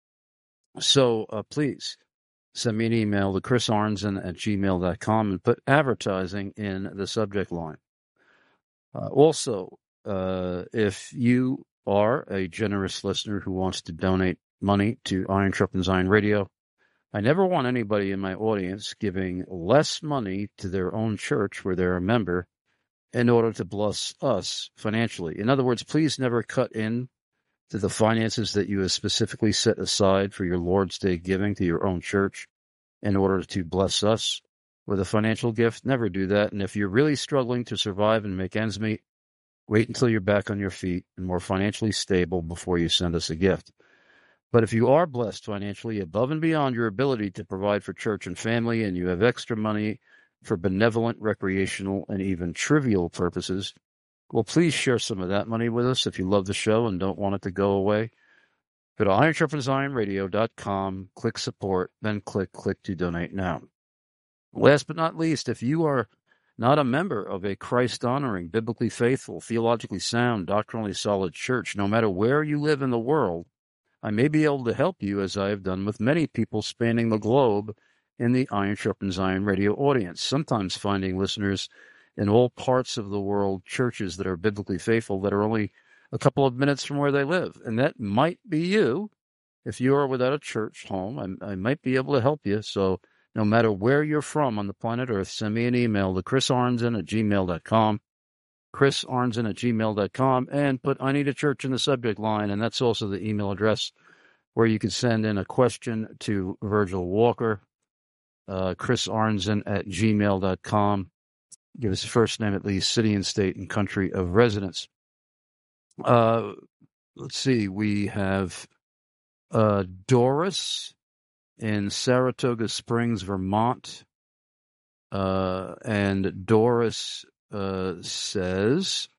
So uh, please send me an email to chris arnzen at gmail dot com and put advertising in the subject line. Uh, also, uh, if you are a generous listener who wants to donate money to Iron Sharpens Iron Radio, I never want anybody in my audience giving less money to their own church where they're a member in order to bless us financially. In other words, please never cut in to the finances that you have specifically set aside for your Lord's Day giving to your own church in order to bless us with a financial gift. Never do that. And if you're really struggling to survive and make ends meet, wait until you're back on your feet and more financially stable before you send us a gift. But if you are blessed financially above and beyond your ability to provide for church and family, and you have extra money for benevolent, recreational, and even trivial purposes, well, please share some of that money with us if you love the show and don't want it to go away. Go to iron sharpens iron radio dot com, click support, then click click to donate now. Last but not least, if you are not a member of a Christ-honoring, biblically faithful, theologically sound, doctrinally solid church, no matter where you live in the world, I may be able to help you, as I have done with many people spanning the globe in the Iron Sharpens Iron radio audience, sometimes finding listeners in all parts of the world, churches that are biblically faithful that are only a couple of minutes from where they live. And that might be you. If you are without a church home, I, I might be able to help you. So no matter where you're from on the planet Earth, send me an email to chris arnzen at gmail dot com. chris arnzen at gmail dot com, and put I need a church in the subject line, and that's also the email address where you can send in a question to Virgil Walker, uh, chris arnzen at gmail dot com. Give us first name at least, city and state and country of residence. Uh, let's see, we have uh, Doris in Saratoga Springs, Vermont, uh, and Doris Uh, says,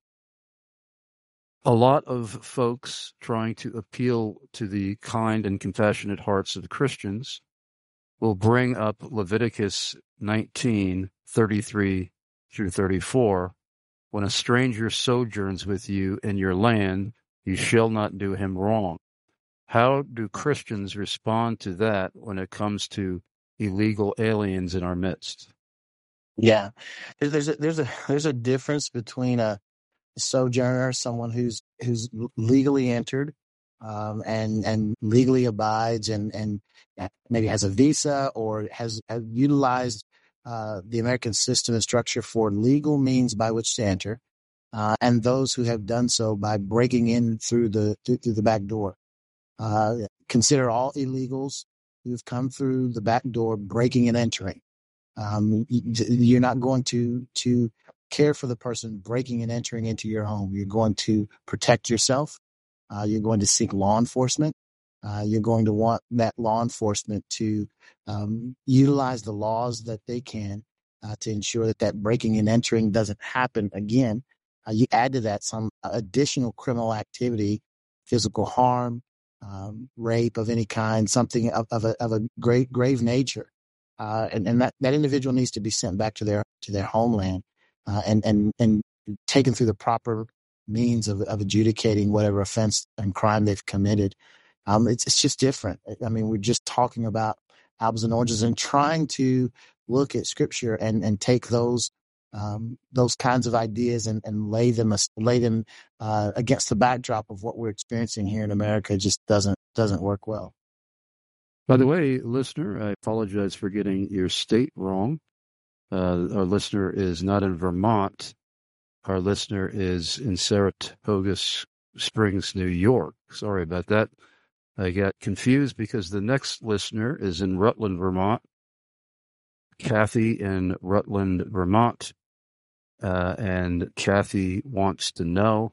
a lot of folks trying to appeal to the kind and compassionate hearts of Christians will bring up Leviticus nineteen, thirty-three through thirty-four. When a stranger sojourns with you in your land, you shall not do him wrong. How do Christians respond to that when it comes to illegal aliens in our midst? Yeah, there's there's a, there's a there's a difference between a sojourner, someone who's who's legally entered, um, and and legally abides, and and maybe has a visa or has, has utilized uh, the American system and structure for legal means by which to enter, uh, and those who have done so by breaking in through the through, through the back door. Uh, consider all illegals who've come through the back door, breaking and entering. Um, you're not going to to care for the person breaking and entering into your home. You're going to protect yourself. Uh, you're going to seek law enforcement. Uh, you're going to want that law enforcement to um, utilize the laws that they can uh, to ensure that that breaking and entering doesn't happen again. Uh, you add to that some additional criminal activity, physical harm, um, rape of any kind, something of, of a of a great grave nature. Uh, and, and that, that individual needs to be sent back to their to their homeland uh, and, and and taken through the proper means of, of adjudicating whatever offense and crime they've committed. Um, it's it's just different. I mean, we're just talking about apples and oranges and trying to look at Scripture and, and take those um, those kinds of ideas and, and lay them lay them uh, against the backdrop of what we're experiencing here in America. It just doesn't doesn't work well. By the way, listener, I apologize for getting your state wrong. Uh, our listener is not in Vermont. Our listener is in Saratoga Springs, New York. Sorry about that. I got confused because the next listener is in Rutland, Vermont. Kathy in Rutland, Vermont. Uh, and Kathy wants to know,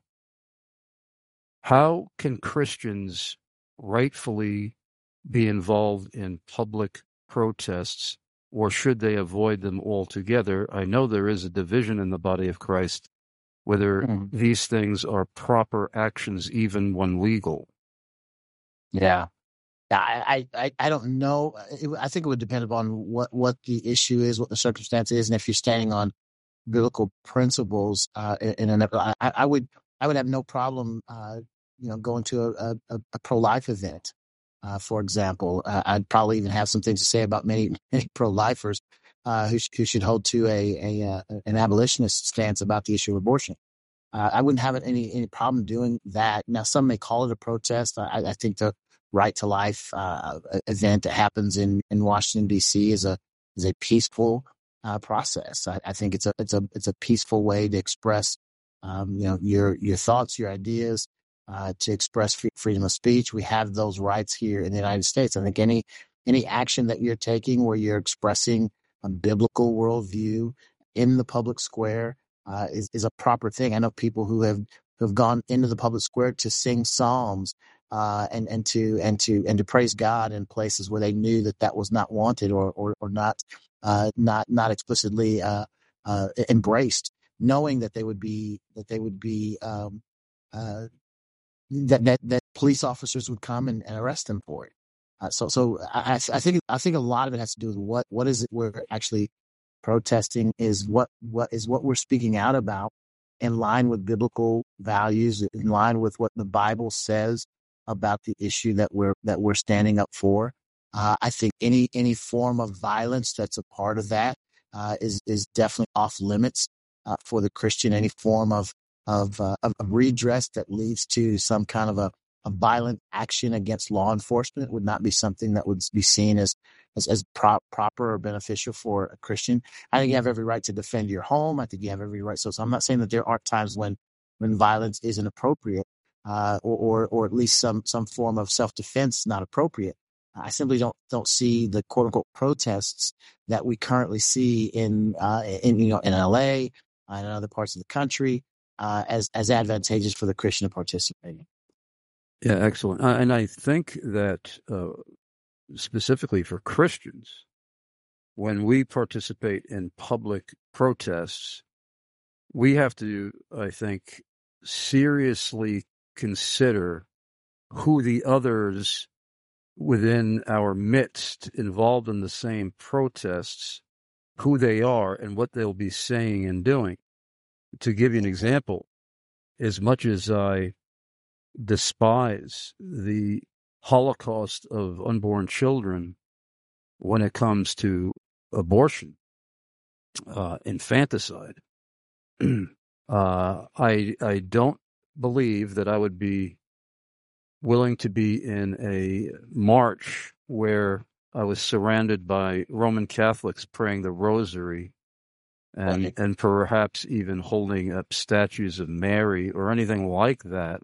how can Christians rightfully be involved in public protests, or should they avoid them altogether? I know there is a division in the body of Christ whether mm. these things are proper actions even when legal. Yeah. I, I, I don't know. It, I think it would depend upon what, what the issue is, what the circumstance is, and if you're standing on biblical principles. Uh, in an, I, I would I would have no problem, uh, you know, going to a, a, a pro-life event. Uh, for example, uh, I'd probably even have some things to say about many, many pro-lifers uh, who, sh- who should hold to a, a uh, an abolitionist stance about the issue of abortion. Uh, I wouldn't have any any problem doing that. Now, some may call it a protest. I, I think the Right to Life uh, event that happens in, in Washington D C is a is a peaceful uh, process. I, I think it's a it's a it's a peaceful way to express um, you know your your thoughts, your ideas, uh, to express free, freedom of speech. We have those rights here in the United States. I think any any action that you're taking where you're expressing a biblical worldview in the public square Uh, is, is a proper thing. I know people who have, who have gone into the public square to sing psalms uh, and and to and to and to praise God in places where they knew that that was not wanted or or, or not uh, not not explicitly uh, uh, embraced, knowing that they would be that they would be um, uh, that, that that police officers would come and, and arrest them for it. Uh, so so I, I think I think a lot of it has to do with what what is it we're actually protesting, is what what is what we're speaking out about in line with biblical values, in line with what the Bible says about the issue that we're that we're standing up for. Uh, I think any any form of violence that's a part of that uh, is is definitely off limits uh, for the Christian. Any form of of, uh, of redress that leads to some kind of a, a violent action against law enforcement would not be something that would be seen as as, as pro- proper or beneficial for a Christian. I think you have every right to defend your home. I think you have every right. So, so I'm not saying that there aren't times when when violence isn't appropriate, uh, or, or or at least some some form of self-defense not appropriate. I simply don't don't see the quote unquote protests that we currently see in uh, in you know in L A and in other parts of the country uh, as as advantageous for the Christian to participate in. Yeah, excellent. Uh, and I think that uh, specifically for Christians, when we participate in public protests, we have to, I think, seriously consider who the others within our midst involved in the same protests, who they are and what they'll be saying and doing. To give you an example, as much as I despise the Holocaust of unborn children when it comes to abortion, uh, infanticide, uh, I I don't believe that I would be willing to be in a march where I was surrounded by Roman Catholics praying the rosary and, right. and perhaps even holding up statues of Mary or anything like that,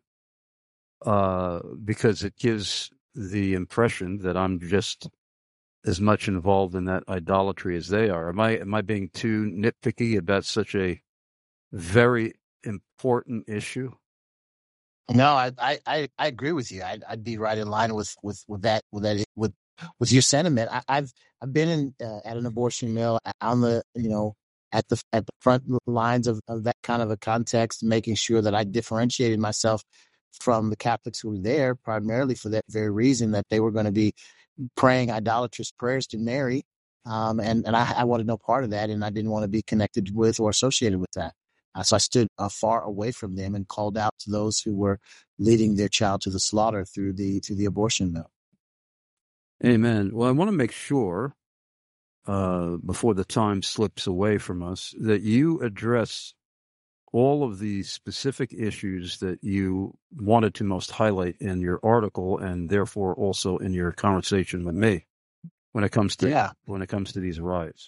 uh, because it gives the impression that I'm just as much involved in that idolatry as they are. Am I, am I being too nitpicky about such a very important issue? No, I, I, I agree with you. I'd, I'd be right in line with, with, with that, with that, with, with your sentiment. I, I've, I've been in, uh, at an abortion mill on the, you know, at the, at the front lines of, of that kind of a context, making sure that I differentiated myself from the Catholics who were there primarily for that very reason, that they were going to be praying idolatrous prayers to Mary. Um, and, and I, I wanted no part of that. And I didn't want to be connected with or associated with that. Uh, so I stood uh, far away from them and called out to those who were leading their child to the slaughter through the through the abortion mill. Amen. Well, I want to make sure, uh, before the time slips away from us, that you address all of the specific issues that you wanted to most highlight in your article, and therefore also in your conversation with me when it comes to yeah. when it comes to these riots.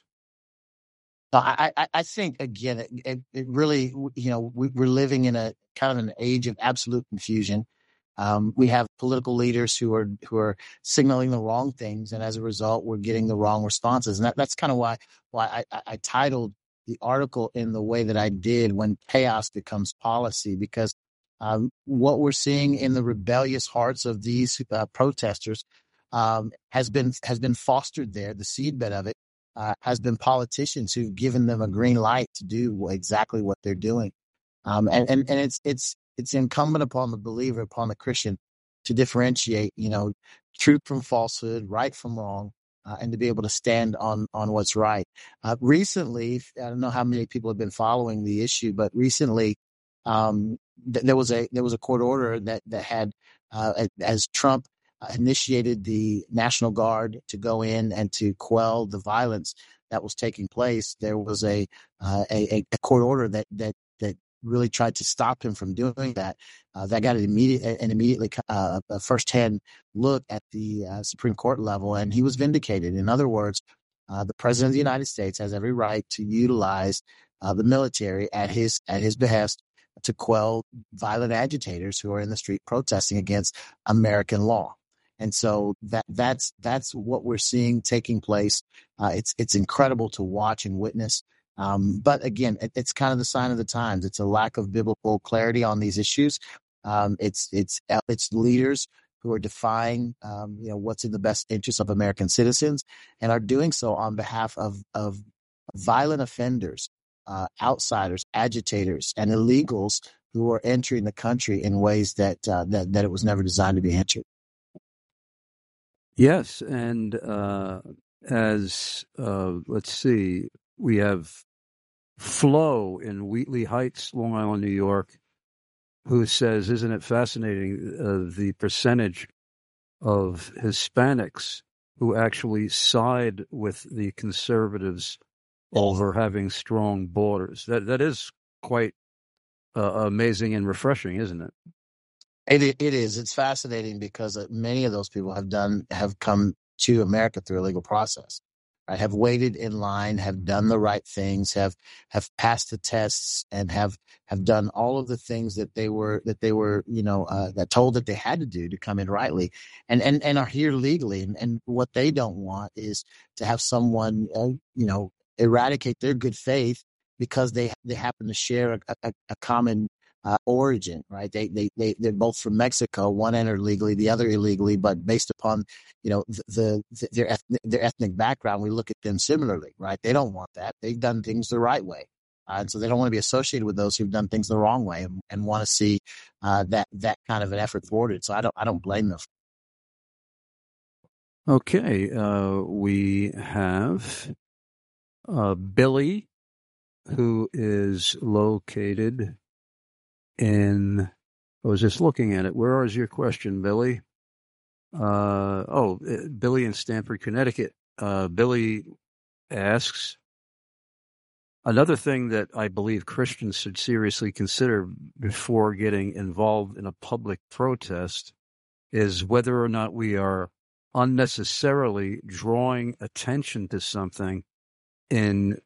I, I, I think, again, it, it, it really, you know, we, we're living in a kind of an age of absolute confusion. Um, we have political leaders who are who are signaling the wrong things, and as a result, we're getting the wrong responses. And that, that's kind of why why I, I titled the article in the way that I did, When Chaos Becomes Policy, because um, what we're seeing in the rebellious hearts of these uh, protesters um, has been has been fostered there. The seedbed of it Uh, has been politicians who've given them a green light to do exactly what they're doing. Um, and, and, and it's, it's, it's incumbent upon the believer, upon the Christian, to differentiate, you know, truth from falsehood, right from wrong, uh, and to be able to stand on, on what's right. Uh, recently, I don't know how many people have been following the issue, but recently, um, th- there was a, there was a court order that, that had, uh, as Trump initiated the National Guard to go in and to quell the violence that was taking place, there was a uh, a, a court order that that that really tried to stop him from doing that. Uh, that got an immediate an immediately uh, a firsthand look at the uh, Supreme Court level, and he was vindicated. In other words, uh, the President of the United States has every right to utilize uh, the military at his at his behest to quell violent agitators who are in the street protesting against American law. And so that that's that's what we're seeing taking place. Uh, it's it's incredible to watch and witness. Um, but again, it, it's kind of the sign of the times. It's a lack of biblical clarity on these issues. Um, it's it's it's leaders who are defying, um, you know, what's in the best interest of American citizens, and are doing so on behalf of of violent offenders, uh, outsiders, agitators, and illegals who are entering the country in ways that uh, that that it was never designed to be entered. Yes, and uh, as, uh, let's see, we have Flo in Wheatley Heights, Long Island, New York, who says, isn't it fascinating, uh, the percentage of Hispanics who actually side with the conservatives over having strong borders? That That is quite uh, amazing and refreshing, isn't it? It it is. It's fascinating because many of those people have done have come to America through a legal process, right? Have waited in line, have done the right things, have have passed the tests, and have have done all of the things that they were that they were you know uh, that told that they had to do to come in rightly, and and and are here legally. And, and what they don't want is to have someone uh, you know eradicate their good faith because they they happen to share a, a, a common Uh, origin, right? They, they, they, they're both from Mexico. One entered legally, the other illegally, but based upon, you know, the, the their ethnic, their ethnic background, we look at them similarly, right? They don't want that. They've done things the right way. Uh, and so they don't want to be associated with those who've done things the wrong way, and, and want to see, uh, that, that kind of an effort thwarted. So I don't, I don't blame them. Okay. Uh, we have, uh, Billy, who is located in, I was just looking at it. Where is your question, Billy? Uh, oh, Billy in Stamford, Connecticut. Uh, Billy asks, another thing that I believe Christians should seriously consider before getting involved in a public protest is whether or not we are unnecessarily drawing attention to something in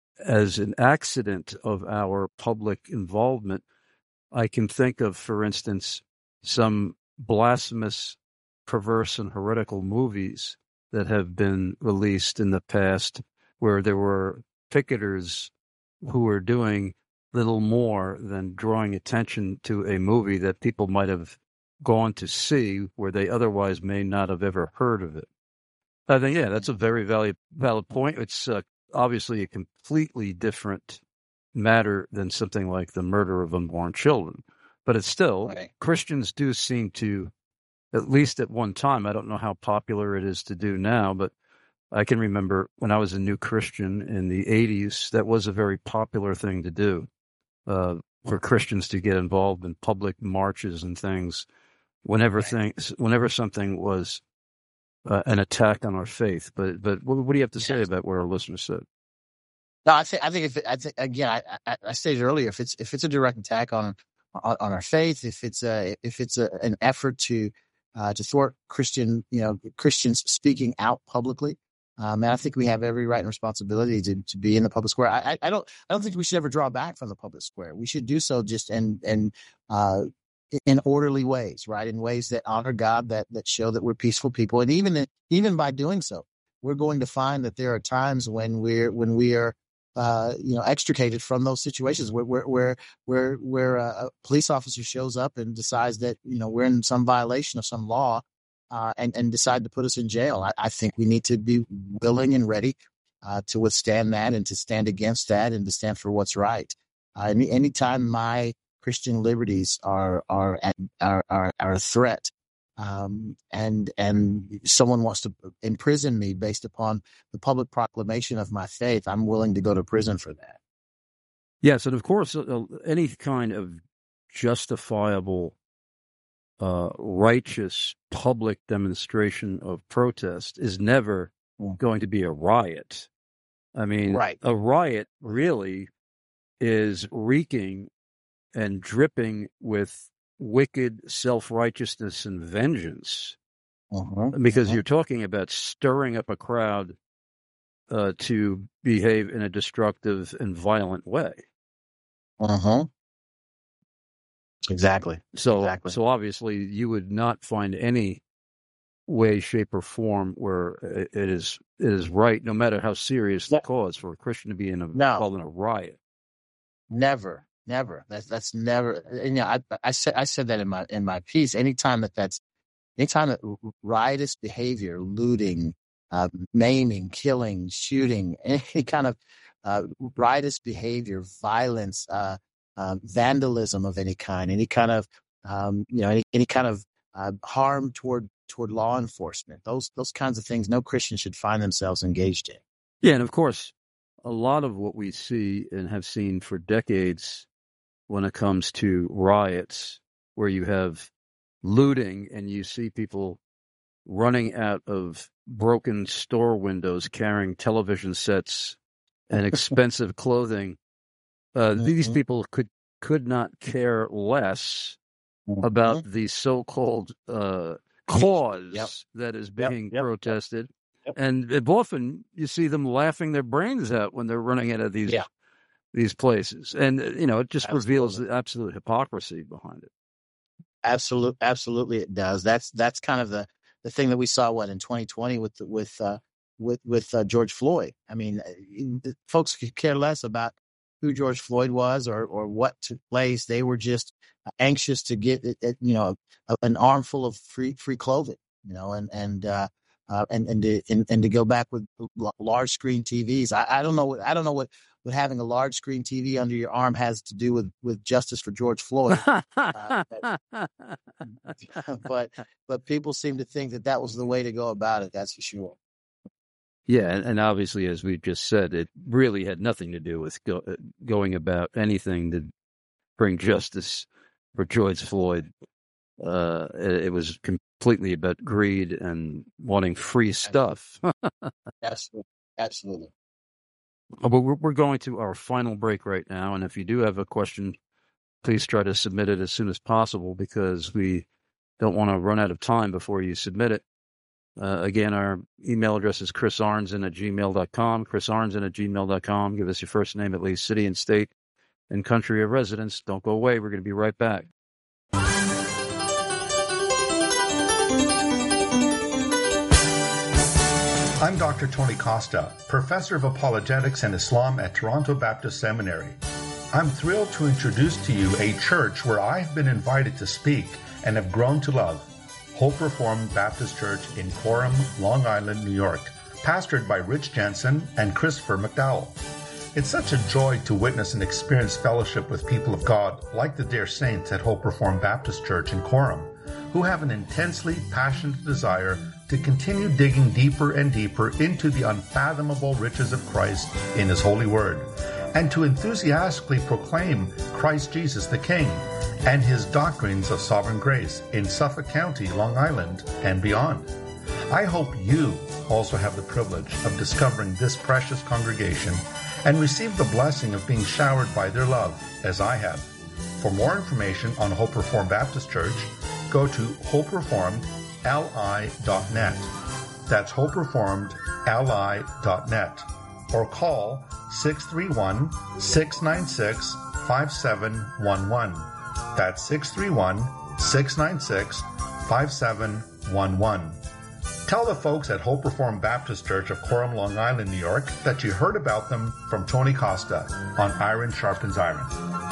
as an accident of our public involvement. I can think of, for instance, some blasphemous, perverse, and heretical movies that have been released in the past where there were picketers who were doing little more than drawing attention to a movie that people might have gone to see where they otherwise may not have ever heard of it. I think, yeah, that's a very valid, valid point. It's uh, obviously a completely different matter than something like the murder of unborn children. But it's still, right. Christians do seem to, at least at one time, I don't know how popular it is to do now, but I can remember when I was a new Christian in the eighties, that was a very popular thing to do, uh, for Christians to get involved in public marches and things whenever right. things, whenever something was uh, an attack on our faith. But but what, what do you have to say yes. about what our listeners said? No, I think I think if it, I think again, I, I, I stated earlier, if it's if it's a direct attack on on, on our faith, if it's a if it's a, an effort to uh, to thwart Christian, you know, Christians speaking out publicly, um, and I think we have every right and responsibility to, to be in the public square. I, I don't I don't think we should ever draw back from the public square. We should do so just in in uh, in orderly ways, right? In ways that honor God, that that show that we're peaceful people, and even even by doing so, we're going to find that there are times when we're when we are Uh, you know, extricated from those situations where where where where, where a police officer shows up and decides that, you know, we're in some violation of some law, uh, and and decide to put us in jail. I, I think we need to be willing and ready uh, to withstand that, and to stand against that, and to stand for what's right. Uh, any anytime my Christian liberties are are at, are, are are a threat, Um, and and someone wants to imprison me based upon the public proclamation of my faith, I'm willing to go to prison for that. Yes, and of course, uh, any kind of justifiable, uh, righteous public demonstration of protest is never mm. going to be a riot. I mean, right. a riot really is wreaking and dripping with wicked self-righteousness and vengeance. Uh-huh. Because uh-huh. you're talking about stirring up a crowd uh, to behave in a destructive and violent way. Uh-huh. Exactly. So, exactly. so obviously you would not find any way, shape, or form where it is it is right, no matter how serious the cause, for a Christian to be in a, no. involved in a riot. Never, never. That's that's never. And, you know, I I said I said that in my in my piece. Anytime that that's anytime that riotous behavior, looting, uh, maiming, killing, shooting, any kind of uh, riotous behavior, violence, uh, uh, vandalism of any kind, any kind of um, you know any any kind of uh, harm toward toward law enforcement, those those kinds of things, no Christian should find themselves engaged in. Yeah, and of course, a lot of what we see and have seen for decades when it comes to riots, where you have looting and you see people running out of broken store windows carrying television sets and expensive clothing, uh, mm-hmm. these people could could not care less mm-hmm. about the so-called uh, cause yep. that is being yep, yep, protested. Yep. And often you see them laughing their brains out when they're running out of these yeah. these places. And, you know, it just absolutely. reveals the absolute hypocrisy behind it. Absolutely. Absolutely it does. That's that's kind of the, the thing that we saw, what, in twenty twenty with with uh, with, with uh, George Floyd. I mean, folks could care less about who George Floyd was or, or what took place. They were just anxious to get, you know, a, an armful of free free clothing, you know, and and uh, uh, and and to and, and to go back with large screen T Vs. I, I don't know what I don't know what, what having a large screen T V under your arm has to do with, with justice for George Floyd. uh, but but people seem to think that that was the way to go about it. That's for sure. Yeah, and, and obviously, as we just said, it really had nothing to do with go, going about anything to bring justice for George Floyd. Uh, it, it was completely about greed and wanting free stuff. Absolutely. Absolutely. Oh, but we're, we're going to our final break right now, and if you do have a question, please try to submit it as soon as possible, because we don't want to run out of time before you submit it. Uh, again, our email address is chris arnzen at gmail dot com, chris arnzen at gmail dot com. Give us your first name, at least city and state and country of residence. Don't go away. We're going to be right back. I'm Doctor Tony Costa, Professor of Apologetics and Islam at Toronto Baptist Seminary. I'm thrilled to introduce to you a church where I've been invited to speak and have grown to love. Hope Reformed Baptist Church in Coram, Long Island, New York, pastored by Rich Jensen and Christopher McDowell. It's such a joy to witness and experience fellowship with people of God like the dear saints at Hope Reformed Baptist Church in Coram, who have an intensely passionate desire to continue digging deeper and deeper into the unfathomable riches of Christ in His holy word, and to enthusiastically proclaim Christ Jesus the King and His doctrines of sovereign grace in Suffolk County, Long Island, and beyond. I hope you also have the privilege of discovering this precious congregation and receive the blessing of being showered by their love, as I have. For more information on Hope Reformed Baptist Church, go to hope reformed l i dot net. That's hope reformed l i dot net. Or call six three one, six nine six, five seven one one. That's six three one, six nine six, five seven one one. Tell the folks at Hope Reformed Baptist Church of Coram, Long Island, New York, that you heard about them from Tony Costa on Iron Sharpens Iron.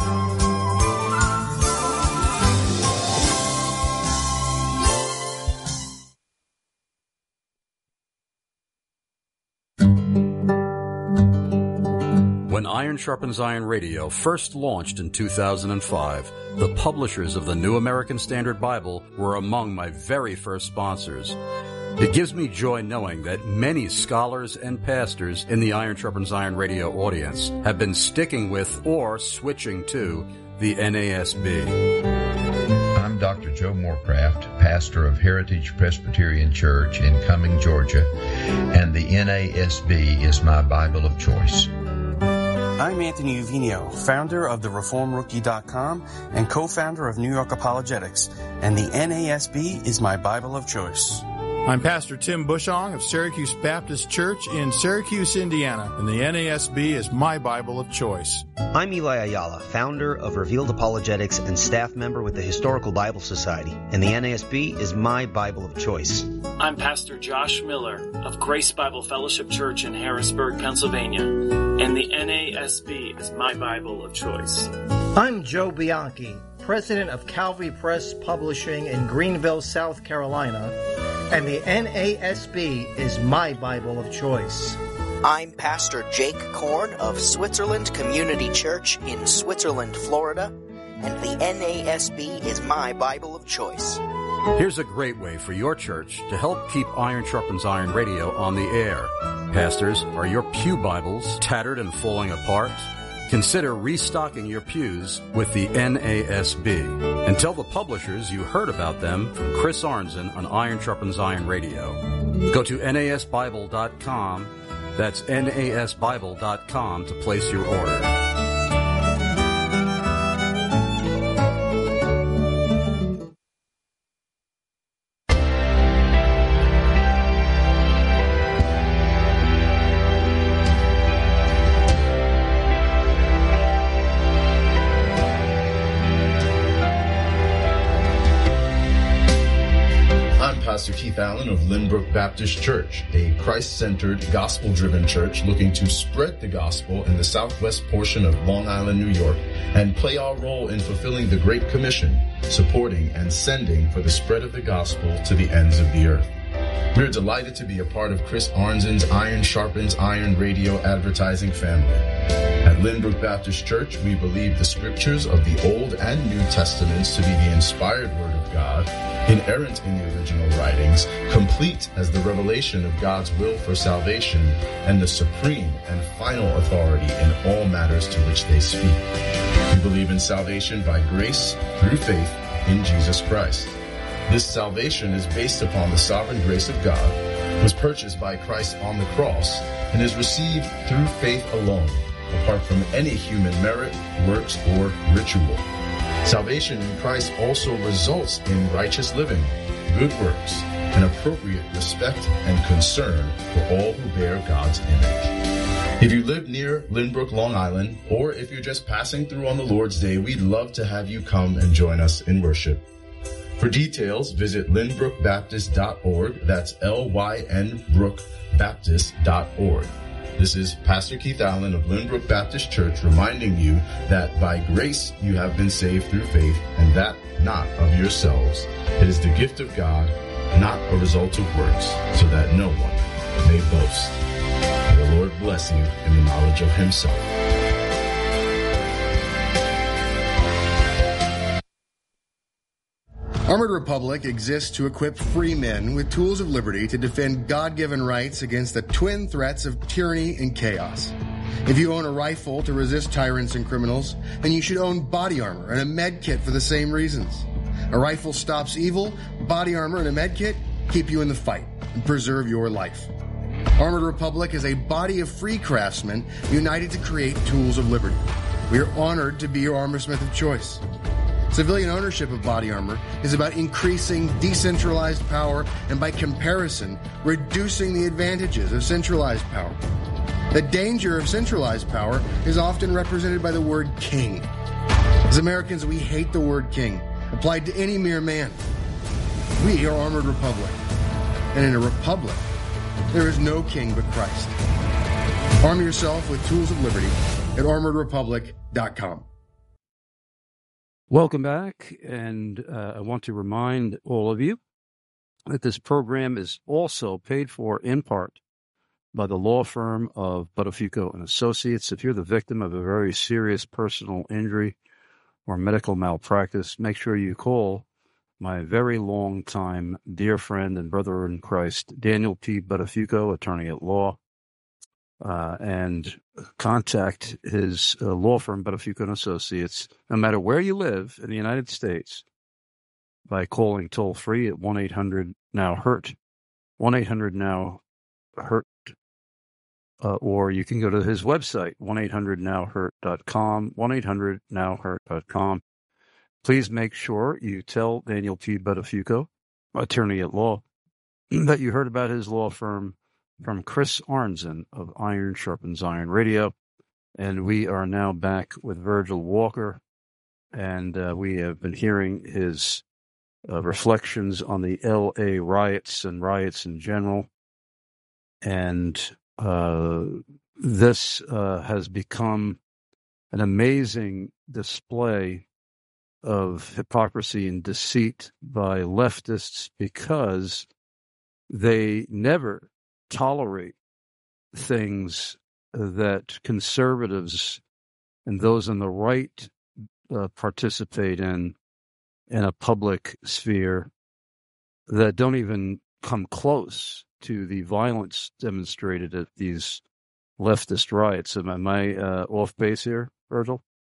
When Iron Sharpens Iron Radio first launched in two thousand five, the publishers of the New American Standard Bible were among my very first sponsors. It gives me joy knowing that many scholars and pastors in the Iron Sharpens Iron Radio audience have been sticking with or switching to the N A S B. I'm Doctor Joe Morecraft, pastor of Heritage Presbyterian Church in Cumming, Georgia, and the N A S B is my Bible of choice. I'm Anthony Uvino, founder of the reform rookie dot com and co-founder of New York Apologetics, and the N A S B is my Bible of choice. I'm Pastor Tim Bushong of Syracuse Baptist Church in Syracuse, Indiana, and the N A S B is my Bible of choice. I'm Eli Ayala, founder of Revealed Apologetics and staff member with the Historical Bible Society, and the N A S B is my Bible of choice. I'm Pastor Josh Miller of Grace Bible Fellowship Church in Harrisburg, Pennsylvania, and the N A S B is my Bible of choice. I'm Joe Bianchi, president of Calvary Press Publishing in Greenville, South Carolina, and the N A S B is my Bible of choice. I'm Pastor Jake Korn of Switzerland Community Church in Switzerland, Florida, and the N A S B is my Bible of choice. Here's a great way for your church to help keep Iron Sharpens Iron Radio on the air. Pastors, are your pew Bibles tattered and falling apart? Consider restocking your pews with the N A S B. And tell the publishers you heard about them from Chris Arnzen on Iron Sharpens Iron Radio. Go to N A S Bible dot com. That's N A S Bible dot com to place your order. Pastor Keith Allen of Lynbrook Baptist Church, a Christ-centered, gospel-driven church looking to spread the gospel in the southwest portion of Long Island, New York, and play our role in fulfilling the Great Commission, supporting and sending for the spread of the gospel to the ends of the earth. We're delighted to be a part of Chris Arnzen's Iron Sharpens Iron radio advertising family. At Lynbrook Baptist Church, we believe the scriptures of the Old and New Testaments to be the inspired Word of God, inerrant in the original writings, complete as the revelation of God's will for salvation, and the supreme and final authority in all matters to which they speak. We believe in salvation by grace through faith in Jesus Christ. This salvation is based upon the sovereign grace of God, was purchased by Christ on the cross, and is received through faith alone, apart from any human merit, works, or ritual. Salvation in Christ also results in righteous living, good works, and appropriate respect and concern for all who bear God's image. If you live near Lynbrook, Long Island, or if you're just passing through on the Lord's Day, we'd love to have you come and join us in worship. For details, visit lynbrook baptist dot org. That's L Y N brook baptist dot org. This is Pastor Keith Allen of Lynbrook Baptist Church reminding you that by grace you have been saved through faith, and that not of yourselves. It is the gift of God, not a result of works, so that no one may boast. May the Lord bless you in the knowledge of himself. Armored Republic exists to equip free men with tools of liberty to defend God-given rights against the twin threats of tyranny and chaos. If you own a rifle to resist tyrants and criminals, then you should own body armor and a med kit for the same reasons. A rifle stops evil, body armor and a med kit keep you in the fight and preserve your life. Armored Republic is a body of free craftsmen united to create tools of liberty. We are honored to be your armorsmith of choice. Civilian ownership of body armor is about increasing decentralized power and, by comparison, reducing the advantages of centralized power. The danger of centralized power is often represented by the word king. As Americans, we hate the word king, applied to any mere man. We are Armored Republic, and in a republic, there is no king but Christ. Arm yourself with tools of liberty at armored republic dot com. Welcome back, and uh, I want to remind all of you that this program is also paid for in part by the law firm of Buttafuoco and Associates. If you're the victim of a very serious personal injury or medical malpractice, make sure you call my very long-time dear friend and brother in Christ, Daniel P. Buttafuoco, attorney at law, uh, and contact his uh, law firm, Buttafuoco and Associates, no matter where you live in the United States, by calling toll-free at one eight hundred now hurt, one eight hundred now hurt, uh, or you can go to his website, one eight hundred now hurt dot com, one eight hundred now hurt dot com. Please make sure you tell Daniel T. Buttafuoco, attorney at law, that you heard about his law firm from Chris Arnzen of Iron Sharpens Iron Radio. And we are now back with Virgil Walker, and uh, we have been hearing his uh, reflections on the L A riots and riots in general. And uh, this uh, has become an amazing display of hypocrisy and deceit by leftists, because they never tolerate things that conservatives and those on the right uh, participate in in a public sphere that don't even come close to the violence demonstrated at these leftist riots. Am, am I uh, off base here, Virgil?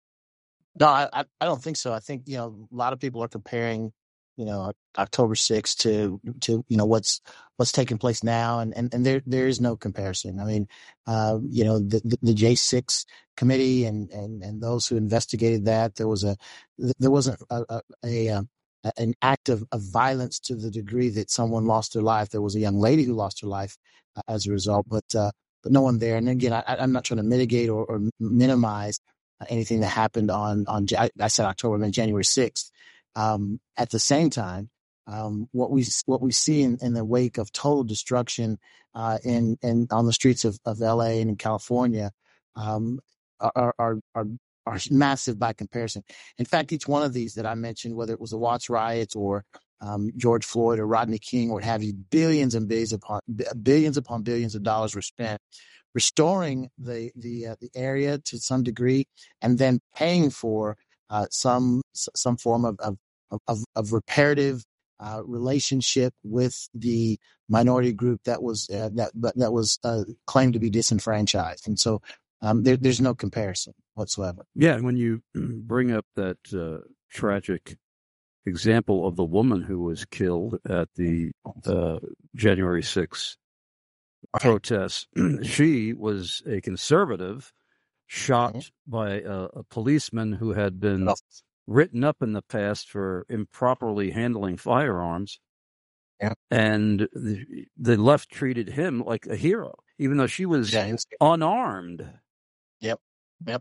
No, I, I don't think so. I think, you know, a lot of people are comparing, you know, October sixth to, to, you know, what's, what's taking place now. And, and, and there, there is no comparison. I mean, uh, you know, the, the, the J six committee and, and, and those who investigated that, there was a, there wasn't a, a, a, a an act of, of violence to the degree that someone lost their life. There was a young lady who lost her life uh, as a result, but, uh, but no one there. And again, I, I'm not trying to mitigate or, or minimize anything that happened on, on, I said October, I mean January sixth. Um, at the same time, um, what we, what we see in, in the wake of total destruction, uh, in, in, on the streets of, of L A and in California, um, are, are, are, are massive by comparison. In fact, each one of these that I mentioned, whether it was the Watts riots or, um, George Floyd or Rodney King or what have you, billions and billions upon, billions upon billions of dollars were spent restoring the the uh, the area to some degree, and then paying for uh, some some form of of of, of reparative uh, relationship with the minority group that was uh, that that was uh, claimed to be disenfranchised, and so um, there, there's no comparison whatsoever. Yeah, and when you bring up that uh, tragic example of the woman who was killed at the uh, January sixth protests, she was a conservative shot mm-hmm. by a, a policeman who had been oh. written up in the past for improperly handling firearms. Yeah. And the, the left treated him like a hero, even though she was, yeah, was unarmed. Yep. Yep.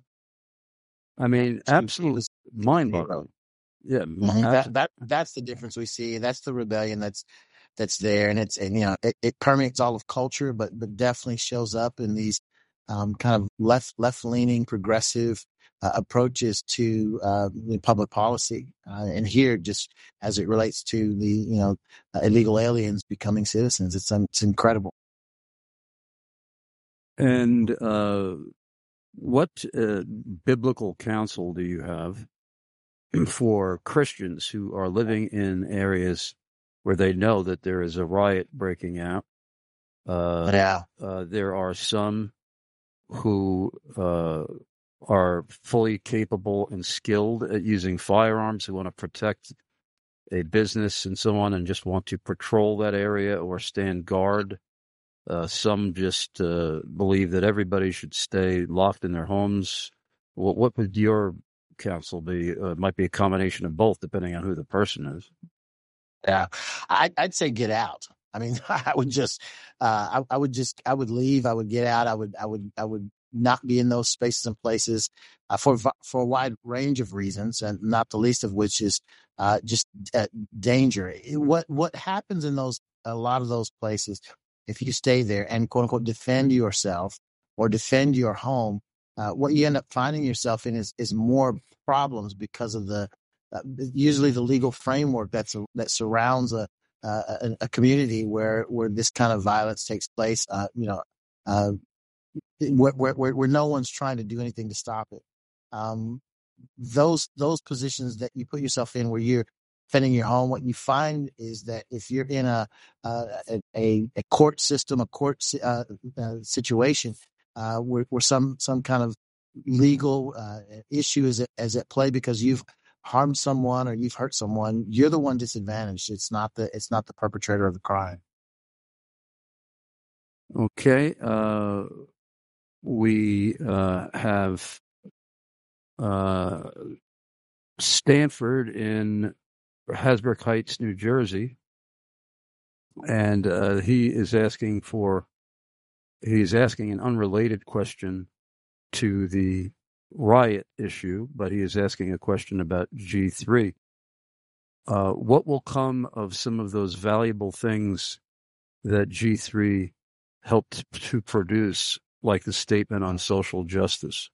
I mean, absolutely mind-boggling. Yeah. Mm-hmm. That, that, that's the difference we see. That's the rebellion that's, that's there. And it's, and, you know, it, it permeates all of culture, but, but definitely shows up in these, um, kind of left, left leaning, progressive, uh, approaches to, uh, public policy. Uh, and here, just as it relates to the, you know, uh, illegal aliens becoming citizens, it's, um, it's incredible. And, uh, what, uh, biblical counsel do you have for Christians who are living in areas where they know that there is a riot breaking out? Uh, yeah. Uh, there are some who uh, are fully capable and skilled at using firearms, who want to protect a business and so on, and just want to patrol that area or stand guard. Uh, some just uh, believe that everybody should stay locked in their homes. What, what would your counsel be? Uh, it might be a combination of both, depending on who the person is. Yeah, I, I'd say get out. I mean, I would just, uh, I, I would just, I would leave. I would get out. I would, I would, I would not be in those spaces and places uh, for for a wide range of reasons, and not the least of which is uh, just uh, danger. What what happens in those a lot of those places, if you stay there and quote unquote defend yourself or defend your home, uh, what you end up finding yourself in is is more problems because of the uh, usually the legal framework that's a, that surrounds a, a a community where where this kind of violence takes place. Uh, you know. Uh, Where, where, where no one's trying to do anything to stop it. Um, those those positions that you put yourself in, where you're defending your home, what you find is that if you're in a uh, a, a court system, a court uh, uh, situation, uh, where, where some some kind of legal uh, issue is at, is at play because you've harmed someone or you've hurt someone, you're the one disadvantaged. It's not the it's not the perpetrator of the crime. Okay. Uh... we uh, have uh, Stanford in Hasbrook Heights, New Jersey, and uh, he is asking for he's asking an unrelated question to the riot issue, but he is asking a question about G three. Uh, what will come of some of those valuable things that G three helped to produce, like the statement on social justice?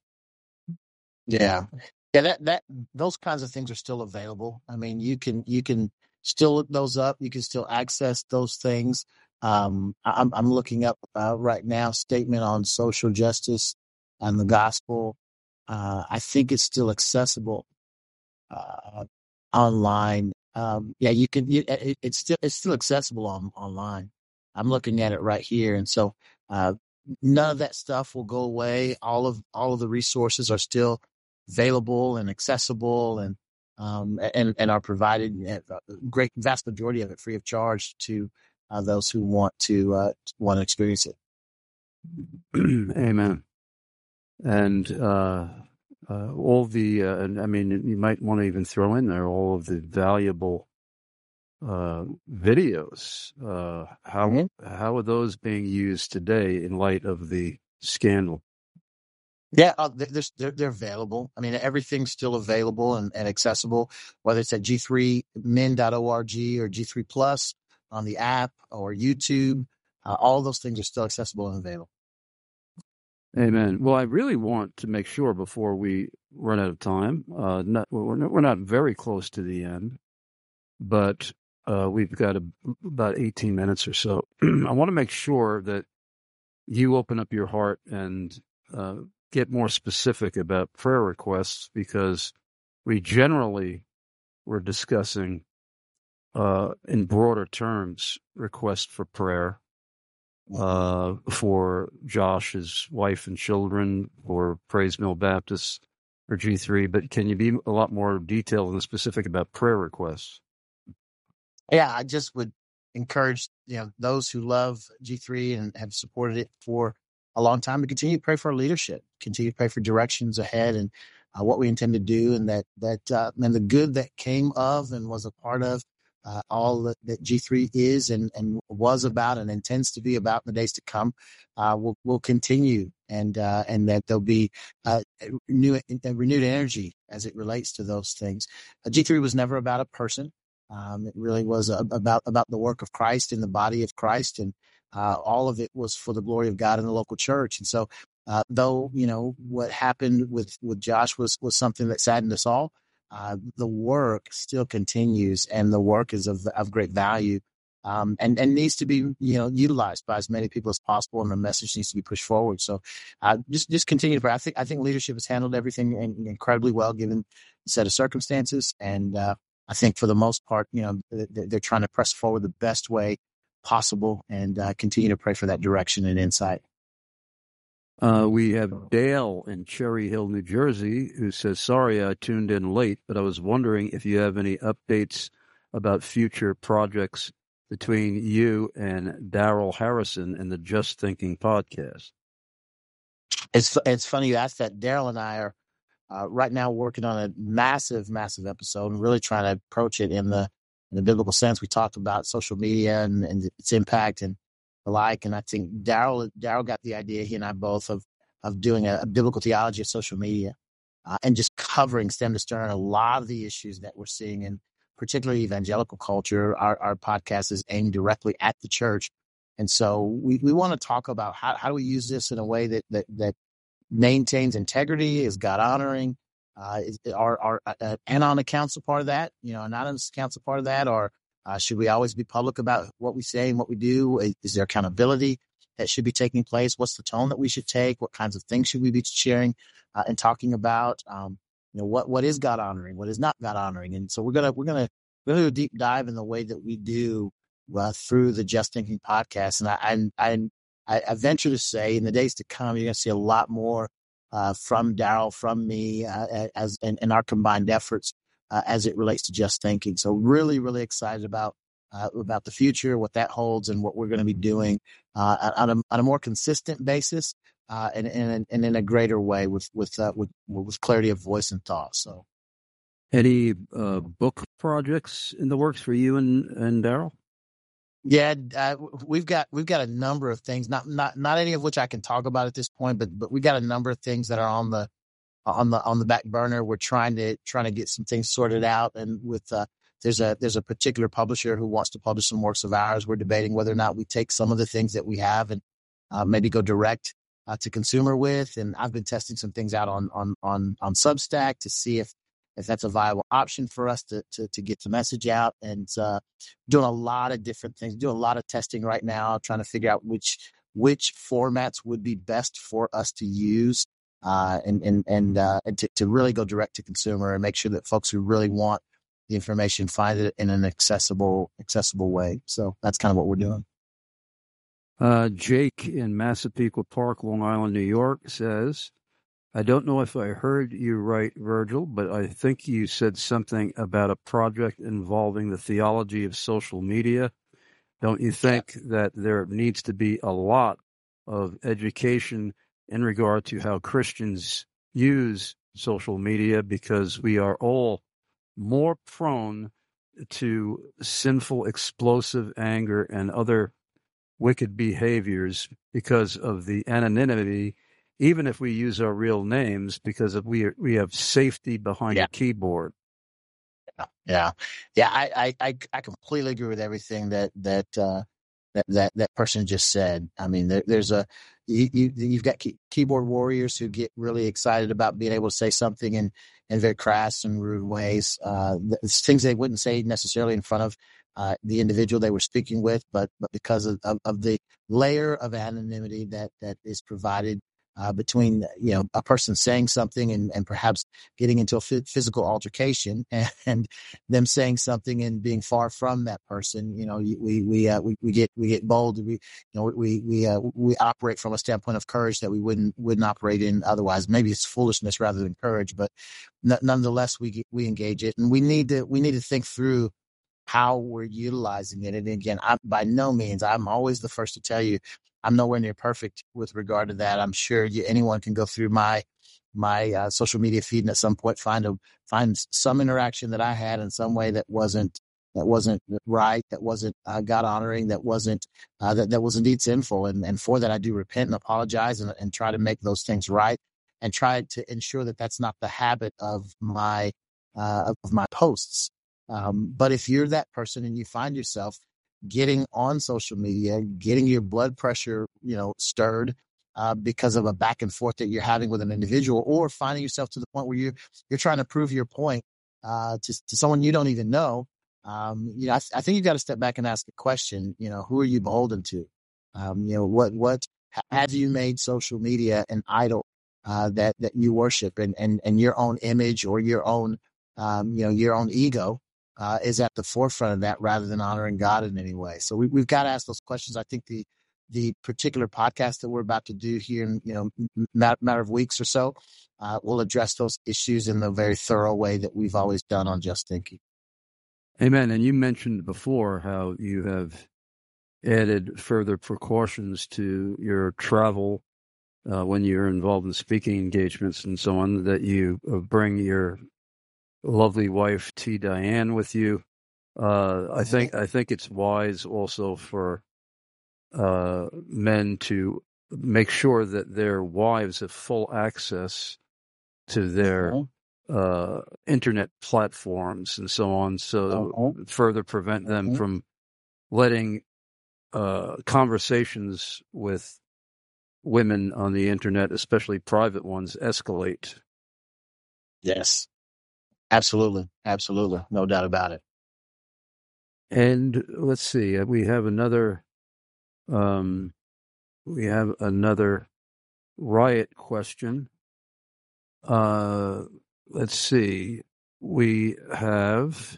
Yeah. Yeah, that, that those kinds of things are still available. I mean, you can you can still look those up. You can still access those things. Um, I'm I'm looking up uh, right now statement on social justice and the gospel. Uh, I think it's still accessible uh, online. Um, yeah, you can. You, it, it's still it's still accessible on online. I'm looking at it right here, and so uh, none of that stuff will go away. All of all of the resources are still available and accessible, and um, and and are provided. A great vast majority of it free of charge to uh, those who want to uh, want to experience it. Amen. And uh, uh, all the, uh, I mean, you might want to even throw in there all of the valuable uh, videos. Uh, how mm-hmm. how are those being used today in light of the scandal? Yeah, uh, they're, they're they're available. I mean, everything's still available and, and accessible, whether it's at G three men dot org or G three Plus on the app or YouTube. Uh, all those things are still accessible and available. Amen. Well, I really want to make sure before we run out of time, uh, not, we're, not, we're not very close to the end, but uh, we've got a, about eighteen minutes or so. I want to make sure that you open up your heart and uh, get more specific about prayer requests, because we generally were discussing uh, in broader terms requests for prayer. Uh, for Josh, his wife and children, for Praise Mill Baptist, or G three, but can you be a lot more detailed and specific about prayer requests? Yeah, I just would encourage you know those who love G three and have supported it for a long time to continue to pray for our leadership, continue to pray for directions ahead and uh, what we intend to do, and that that uh, and the good that came of and was a part of Uh, all that, that G three is and, and was about and intends to be about in the days to come uh, will will continue, and uh, and that there'll be uh, new uh, renewed energy as it relates to those things. Uh, G three was never about a person. Um, it really was a, about about the work of Christ in the body of Christ, and uh, all of it was for the glory of God in the local church. And so, uh, though you know what happened with with Josh was was something that saddened us all. Uh, the work still continues, and the work is of of great value, um, and and needs to be you know utilized by as many people as possible, and the message needs to be pushed forward. So, uh, just just continue to pray. I think I think leadership has handled everything in, incredibly well given the set of circumstances, and uh, I think for the most part, you know, they're, they're trying to press forward the best way possible, and uh, continue to pray for that direction and insight. Uh, we have Dale in Cherry Hill, New Jersey, who says, sorry I tuned in late, but I was wondering if you have any updates about future projects between you and Daryl Harrison in the Just Thinking podcast. It's it's funny you asked that. Daryl and I are uh, right now working on a massive, massive episode and really trying to approach it in the in the biblical sense. We talked about social media and, and its impact and alike, and I think Daryl Daryl got the idea, he and I both, of of doing a, a biblical theology of social media uh, and just covering stem to stern a lot of the issues that we're seeing in particularly evangelical culture. Our our podcast is aimed directly at the church, and so we, we want to talk about how, how do we use this in a way that that, that maintains integrity, is God honoring, uh, is, are are uh, anon accounts a part of that? You know, anonymous accounts a part of that, or Uh, should we always be public about what we say and what we do? Is, is there accountability that should be taking place? What's the tone that we should take? What kinds of things should we be sharing uh, and talking about? Um, you know, what what is God honoring? What is not God honoring? And so we're gonna we're gonna we're gonna do a deep dive in the way that we do uh, through the Just Thinking podcast. And I I I, I venture to say, in the days to come, you're gonna see a lot more uh, from Daryl, from me, uh, as in, in our combined efforts. Uh, as it relates to Just Thinking. So really, really excited about uh, about the future, what that holds, and what we're going to be doing uh, on, a, on a more consistent basis, uh, and, and, and in a greater way with, with, uh, with, with clarity of voice and thought. So. Any uh, book projects in the works for you and, and Daryl? Yeah, uh, we've got we've got a number of things, not not not any of which I can talk about at this point, but but we got a number of things that are on the on the on the back burner. We're trying to trying to get some things sorted out, and with uh, there's a there's a particular publisher who wants to publish some works of ours. We're debating whether or not we take some of the things that we have and uh, maybe go direct uh, to consumer with. And I've been testing some things out on on on on Substack to see if. if that's a viable option for us to to, to get the message out, and uh, doing a lot of different things, doing a lot of testing right now, trying to figure out which which formats would be best for us to use, uh, and and and, uh, and to, to really go direct to consumer and make sure that folks who really want the information find it in an accessible accessible way. So that's kind of what we're doing. Uh, Jake in Massapequa Park, Long Island, New York says, I don't know if I heard you right, Virgil, but I think you said something about a project involving the theology of social media. Don't you think yeah. that there needs to be a lot of education in regard to how Christians use social media, because we are all more prone to sinful, explosive anger and other wicked behaviors because of the anonymity, even if we use our real names, because of we we have safety behind yeah. a keyboard. Yeah, yeah, yeah. I, I, I completely agree with everything that that uh, that that that person just said. I mean, there, there's a you, you you've got key, keyboard warriors who get really excited about being able to say something in in very crass and rude ways, uh, things they wouldn't say necessarily in front of uh, the individual they were speaking with, but but because of, of, of the layer of anonymity that that is provided. Uh, between, you know, a person saying something and, and perhaps getting into a f- physical altercation and, and them saying something and being far from that person, you know, we, we, uh, we, we get, we get bold. We, you know, we, we, uh, we operate from a standpoint of courage that we wouldn't, wouldn't operate in otherwise. Maybe it's foolishness rather than courage, but n- nonetheless, we, we engage it, and we need to, we need to think through how we're utilizing it. And again, I, by no means, I'm always the first to tell you, I'm nowhere near perfect with regard to that. I'm sure you, anyone can go through my my uh, social media feed and at some point find a find some interaction that I had in some way that wasn't that wasn't right, that wasn't uh, God honoring, that wasn't uh, that that was indeed sinful. And and for that, I do repent and apologize and, and try to make those things right, and try to ensure that that's not the habit of my uh, of my posts. Um, but if you're that person and you find yourself getting on social media, getting your blood pressure, you know, stirred uh, because of a back and forth that you're having with an individual, or finding yourself to the point where you're you're trying to prove your point uh, to to someone you don't even know, um, you know, I, th- I think you got to step back and ask a question. You know, who are you beholden to? Um, you know, what what have you made social media an idol uh, that that you worship, and and and your own image or your own um, you know your own ego Uh, is at the forefront of that rather than honoring God in any way. So we, we've got to ask those questions. I think the the particular podcast that we're about to do here in you know matter, matter of weeks or so uh, will address those issues in the very thorough way that we've always done on Just Thinking. Amen. And you mentioned before how you have added further precautions to your travel uh, when you're involved in speaking engagements and so on, that you uh, bring your lovely wife T. Diane with you. Uh, I think I think it's wise also for uh, men to make sure that their wives have full access to their uh, internet platforms and so on, so uh-huh. further prevent them uh-huh. from letting uh, conversations with women on the internet, especially private ones, escalate. Yes. Absolutely. Absolutely. No doubt about it. And let's see, we have another, um, we have another riot question. Uh, let's see, we have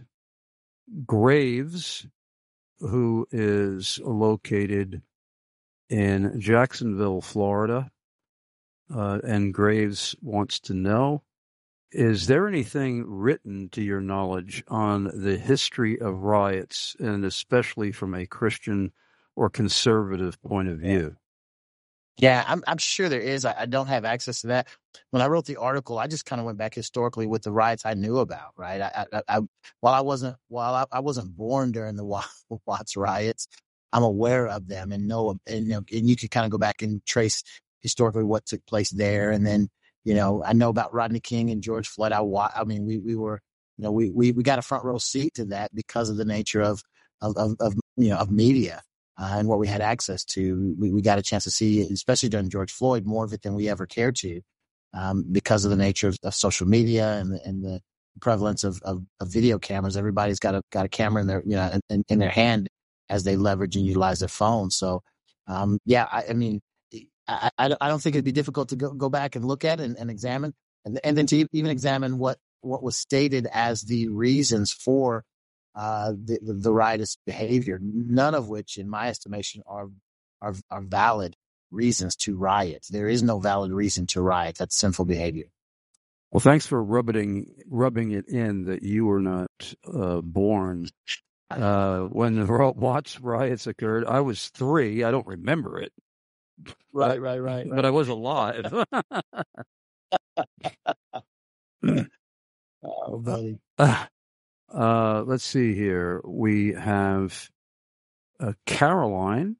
Graves, who is located in Jacksonville, Florida. Uh, and Graves wants to know, is there anything written, to your knowledge, on the history of riots, and especially from a Christian or conservative point of view? Yeah, I'm I'm sure there is. I, I don't have access to that. When I wrote the article, I just kind of went back historically with the riots I knew about. Right, I, I, I while I wasn't while I, I wasn't born during the Watts riots, I'm aware of them and know, and you know, and you can kind of go back and trace historically what took place there. And then, you know, I know about Rodney King and George Floyd. I I mean, we we were, you know, we we we got a front row seat to that because of the nature of of of, of you know of media. Uh, and what we had access to, we, we got a chance to see, especially during George Floyd, more of it than we ever cared to, um, because of the nature of, of social media and the, and the prevalence of, of, of video cameras. Everybody's got a got a camera in their you know in, in their hand as they leverage and utilize their phone. So, um, yeah, I, I mean, I, I I don't think it'd be difficult to go, go back and look at it and, and examine, and, and then to even examine what what was stated as the reasons for Uh, the, the, the riotous behavior, none of which, in my estimation, are, are are valid reasons to riot. There is no valid reason to riot. That's sinful behavior. Well, thanks for rubbing rubbing it in that you were not uh, born uh, when the Watts riots occurred. I was three. I don't remember it. Right, right, right. But I was alive. Oh, buddy. Uh, Uh, let's see here. We have uh, Caroline,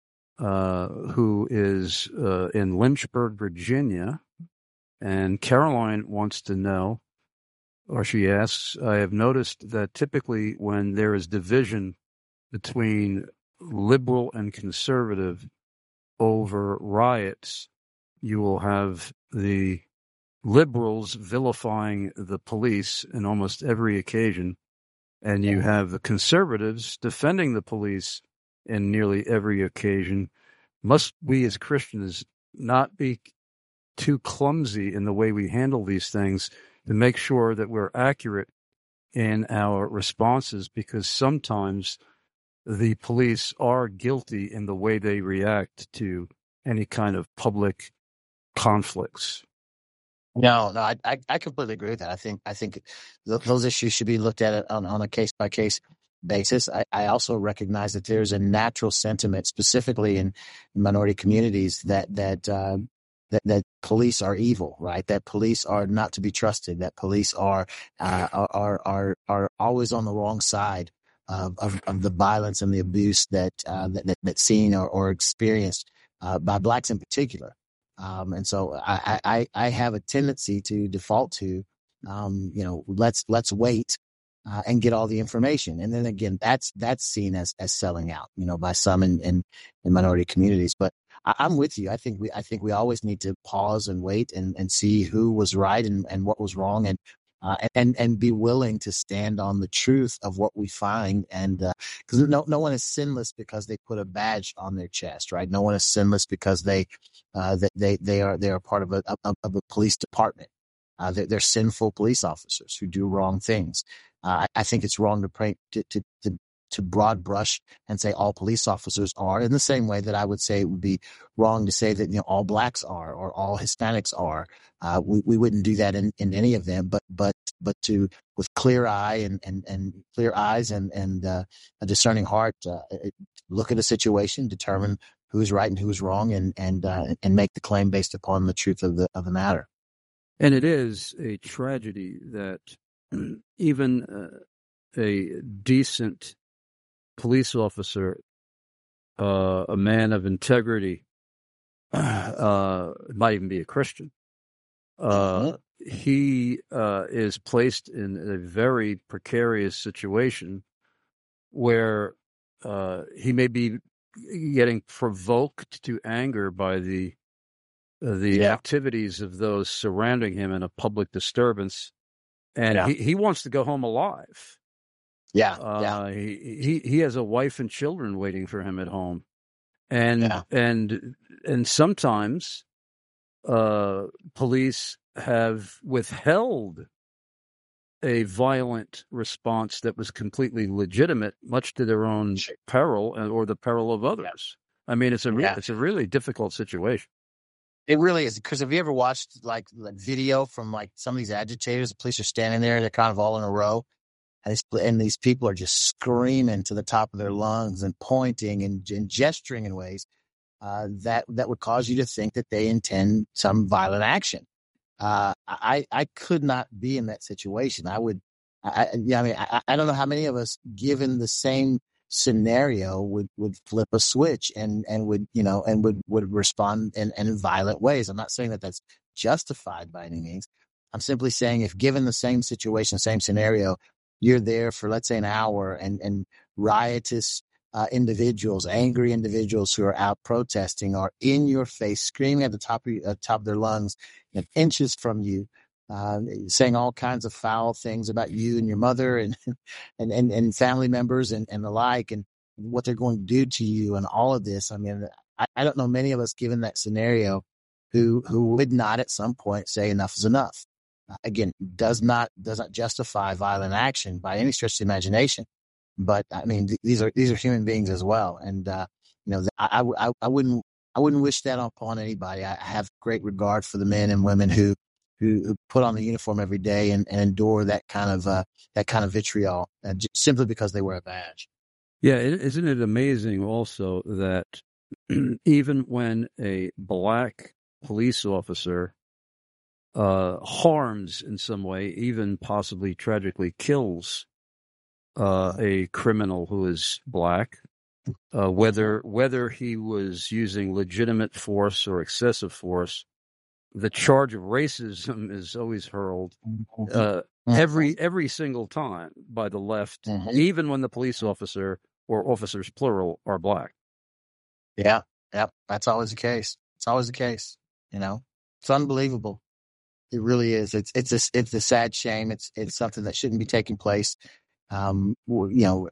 uh, who is uh, in Lynchburg, Virginia. And Caroline wants to know, or she asks, I have noticed that typically when there is division between liberal and conservative over riots, you will have the liberals vilifying the police in almost every occasion, and you have the conservatives defending the police in nearly every occasion. Must we as Christians not be too clumsy in the way we handle these things to make sure that we're accurate in our responses? Because sometimes the police are guilty in the way they react to any kind of public conflicts. No, no, I, I, I completely agree with that. I think, I think th- those issues should be looked at on, on a case by case basis. I, I also recognize that there's a natural sentiment, specifically in minority communities, that that uh, that that police are evil, right? That police are not to be trusted. That police are uh, are are are always on the wrong side of of, of the violence and the abuse that uh, that, that that's seen or, or experienced uh, by blacks in particular. Um, and so I, I, I have a tendency to default to, um, you know, let's, let's wait, uh, and get all the information. And then again, that's, that's seen as, as selling out, you know, by some in, in, in minority communities. But I, I'm with you. I think we, I think we always need to pause and wait and, and see who was right and, and what was wrong, and, uh, and, and be willing to stand on the truth of what we find. And, uh, cause no, no one is sinless because they put a badge on their chest, right? No one is sinless because they, uh, that they, they are, they are part of a, of, of a police department. Uh, they're, they're sinful police officers who do wrong things. Uh, I, I think it's wrong to pray, to, to, to, to broad brush and say all police officers are, in the same way that I would say it would be wrong to say that, you know, all blacks are or all Hispanics are. Uh, we, we wouldn't do that in, in any of them, but, but, but to, with clear eye and, and, and clear eyes and, and, uh, a discerning heart, uh, look at a situation, determine who's right and who's wrong, and, and, uh, and make the claim based upon the truth of the, of the matter. And it is a tragedy that even uh, a decent police officer, uh, a man of integrity, uh, might even be a Christian, uh, he uh, is placed in a very precarious situation where uh, he may be getting provoked to anger by the uh, the yeah. activities of those surrounding him in a public disturbance, and yeah. he, he wants to go home alive. Yeah, uh, yeah. He, he he has a wife and children waiting for him at home, and yeah. and and sometimes uh, police have withheld a violent response that was completely legitimate, much to their own peril or the peril of others. Yeah. I mean, it's a re- yeah. it's a really difficult situation. It really is, because have you ever watched like, like video from like some of these agitators? The police are standing there; they're kind of all in a row, and these, and these people are just screaming to the top of their lungs and pointing and, and gesturing in ways uh, that that would cause you to think that they intend some violent action. Uh, I I could not be in that situation. I would. I, yeah, I mean, I, I don't know how many of us, given the same scenario, would, would flip a switch and, and would, you know, and would, would respond in, in violent ways. I'm not saying that that's justified by any means. I'm simply saying if given the same situation, same scenario, you're there for, let's say, an hour and, and riotous uh, individuals, angry individuals who are out protesting are in your face, screaming at the top of, uh, top of their lungs, you know, inches from you, Uh, saying all kinds of foul things about you and your mother and and and, and family members and, and the like, and what they're going to do to you and all of this. I mean, I, I don't know many of us given that scenario who who would not at some point say enough is enough. Uh, again, does not does not justify violent action by any stretch of the imagination. But I mean, th- these are these are human beings as well, and uh, you know, I, I I wouldn't I wouldn't wish that upon anybody. I have great regard for the men and women who. Who put on the uniform every day and, and endure that kind of uh, that kind of vitriol uh, j- simply because they wear a badge. Yeah, isn't it amazing also that even when a black police officer uh, harms in some way, even possibly tragically kills uh, a criminal who is black, uh, whether whether he was using legitimate force or excessive force, the charge of racism is always hurled uh, every every single time by the left, mm-hmm. even when the police officer or officers plural are black. Yeah, yeah, that's always the case. It's always the case. You know, it's unbelievable. It really is. It's it's a it's a sad shame. It's it's something that shouldn't be taking place. Um, you know,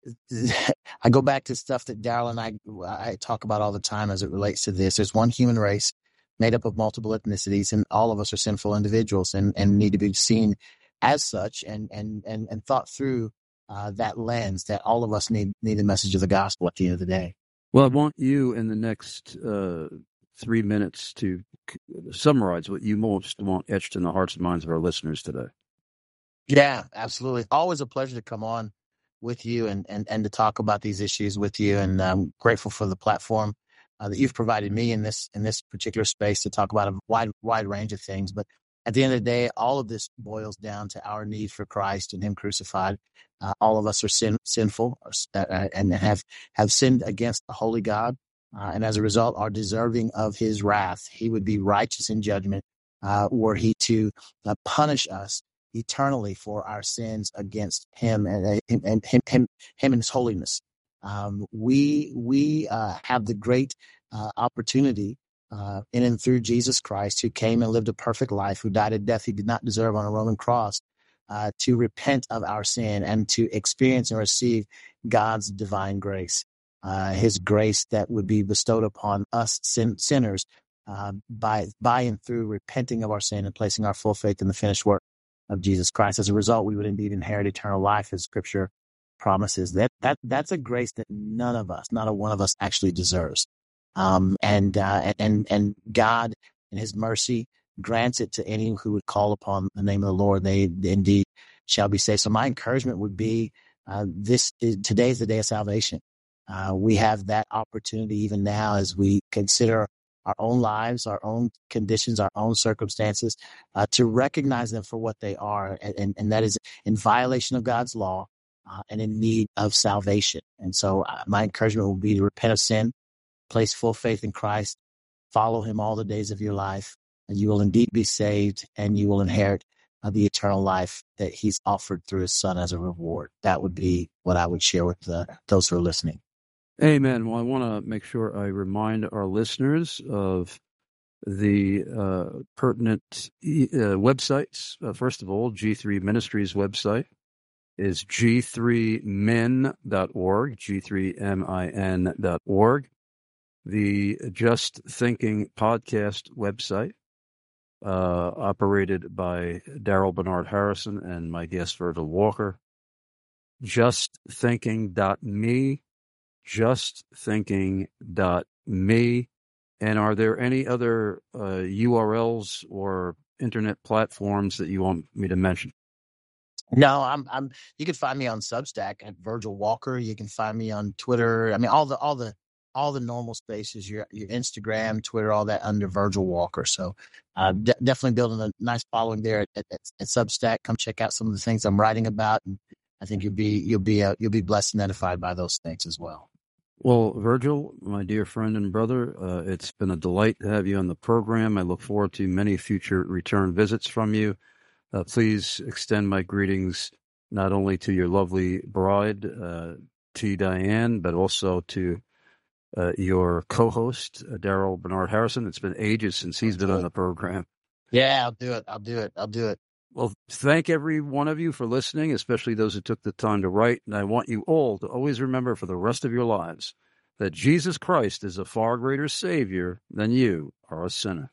I go back to stuff that Daryl and I I talk about all the time as it relates to this. There's one human race made up of multiple ethnicities, and all of us are sinful individuals and, and need to be seen as such and and and, and thought through uh, that lens that all of us need need the message of the gospel at the end of the day. Well, I want you in the next uh, three minutes to summarize what you most want etched in the hearts and minds of our listeners today. Yeah, absolutely. Always a pleasure to come on with you and, and, and to talk about these issues with you, and I'm grateful for the platform Uh, that you've provided me in this in this particular space to talk about a wide wide range of things. But at the end of the day, all of this boils down to our need for Christ and Him crucified. Uh, all of us are sin, sinful uh, and have have sinned against the holy God, uh, and as a result, are deserving of His wrath. He would be righteous in judgment uh, were He to uh, punish us eternally for our sins against Him and, and, and Him, Him Him and His holiness. Um, we we uh, have the great uh, opportunity uh, in and through Jesus Christ, who came and lived a perfect life, who died a death He did not deserve on a Roman cross, uh, to repent of our sin and to experience and receive God's divine grace, uh, His grace that would be bestowed upon us sin- sinners uh, by by and through repenting of our sin and placing our full faith in the finished work of Jesus Christ. As a result, we would indeed inherit eternal life, as Scripture promises. That that that's a grace that none of us, not a one of us, actually deserves. Um, and uh, and and God, in His mercy, grants it to any who would call upon the name of the Lord. They indeed shall be saved. So my encouragement would be: uh, this is, today is the day of salvation. Uh, we have that opportunity even now as we consider our own lives, our own conditions, our own circumstances, uh, to recognize them for what they are, and, and, and that is in violation of God's law. Uh, and in need of salvation. And so uh, my encouragement will be to repent of sin, place full faith in Christ, follow Him all the days of your life, and you will indeed be saved, and you will inherit uh, the eternal life that He's offered through His Son as a reward. That would be what I would share with the, those who are listening. Amen. Well, I want to make sure I remind our listeners of the uh, pertinent uh, websites. Uh, first of all, G three Ministries website is G three min dot org, G three min dot org. The Just Thinking podcast website, uh, operated by Daryl Bernard Harrison and my guest Virgil Walker, just thinking dot me, just thinking dot me. And are there any other uh, U R Ls or internet platforms that you want me to mention? No, I'm. I'm. You can find me on Substack at Virgil Walker. You can find me on Twitter. I mean, all the all the all the normal spaces, your your Instagram, Twitter, all that under Virgil Walker. So uh, de- definitely building a nice following there at, at, at Substack. Come check out some of the things I'm writing about, and I think you'll be you'll be uh, you'll be blessed and edified by those things as well. Well, Virgil, my dear friend and brother, uh, it's been a delight to have you on the program. I look forward to many future return visits from you. Uh, please extend my greetings not only to your lovely bride, uh, T. Diane, but also to uh, your co-host, uh, Daryl Bernard Harrison. It's been ages since he's been on the program. Yeah, I'll do it. I'll do it. I'll do it. Well, thank every one of you for listening, especially those who took the time to write. And I want you all to always remember for the rest of your lives that Jesus Christ is a far greater Savior than you are a sinner.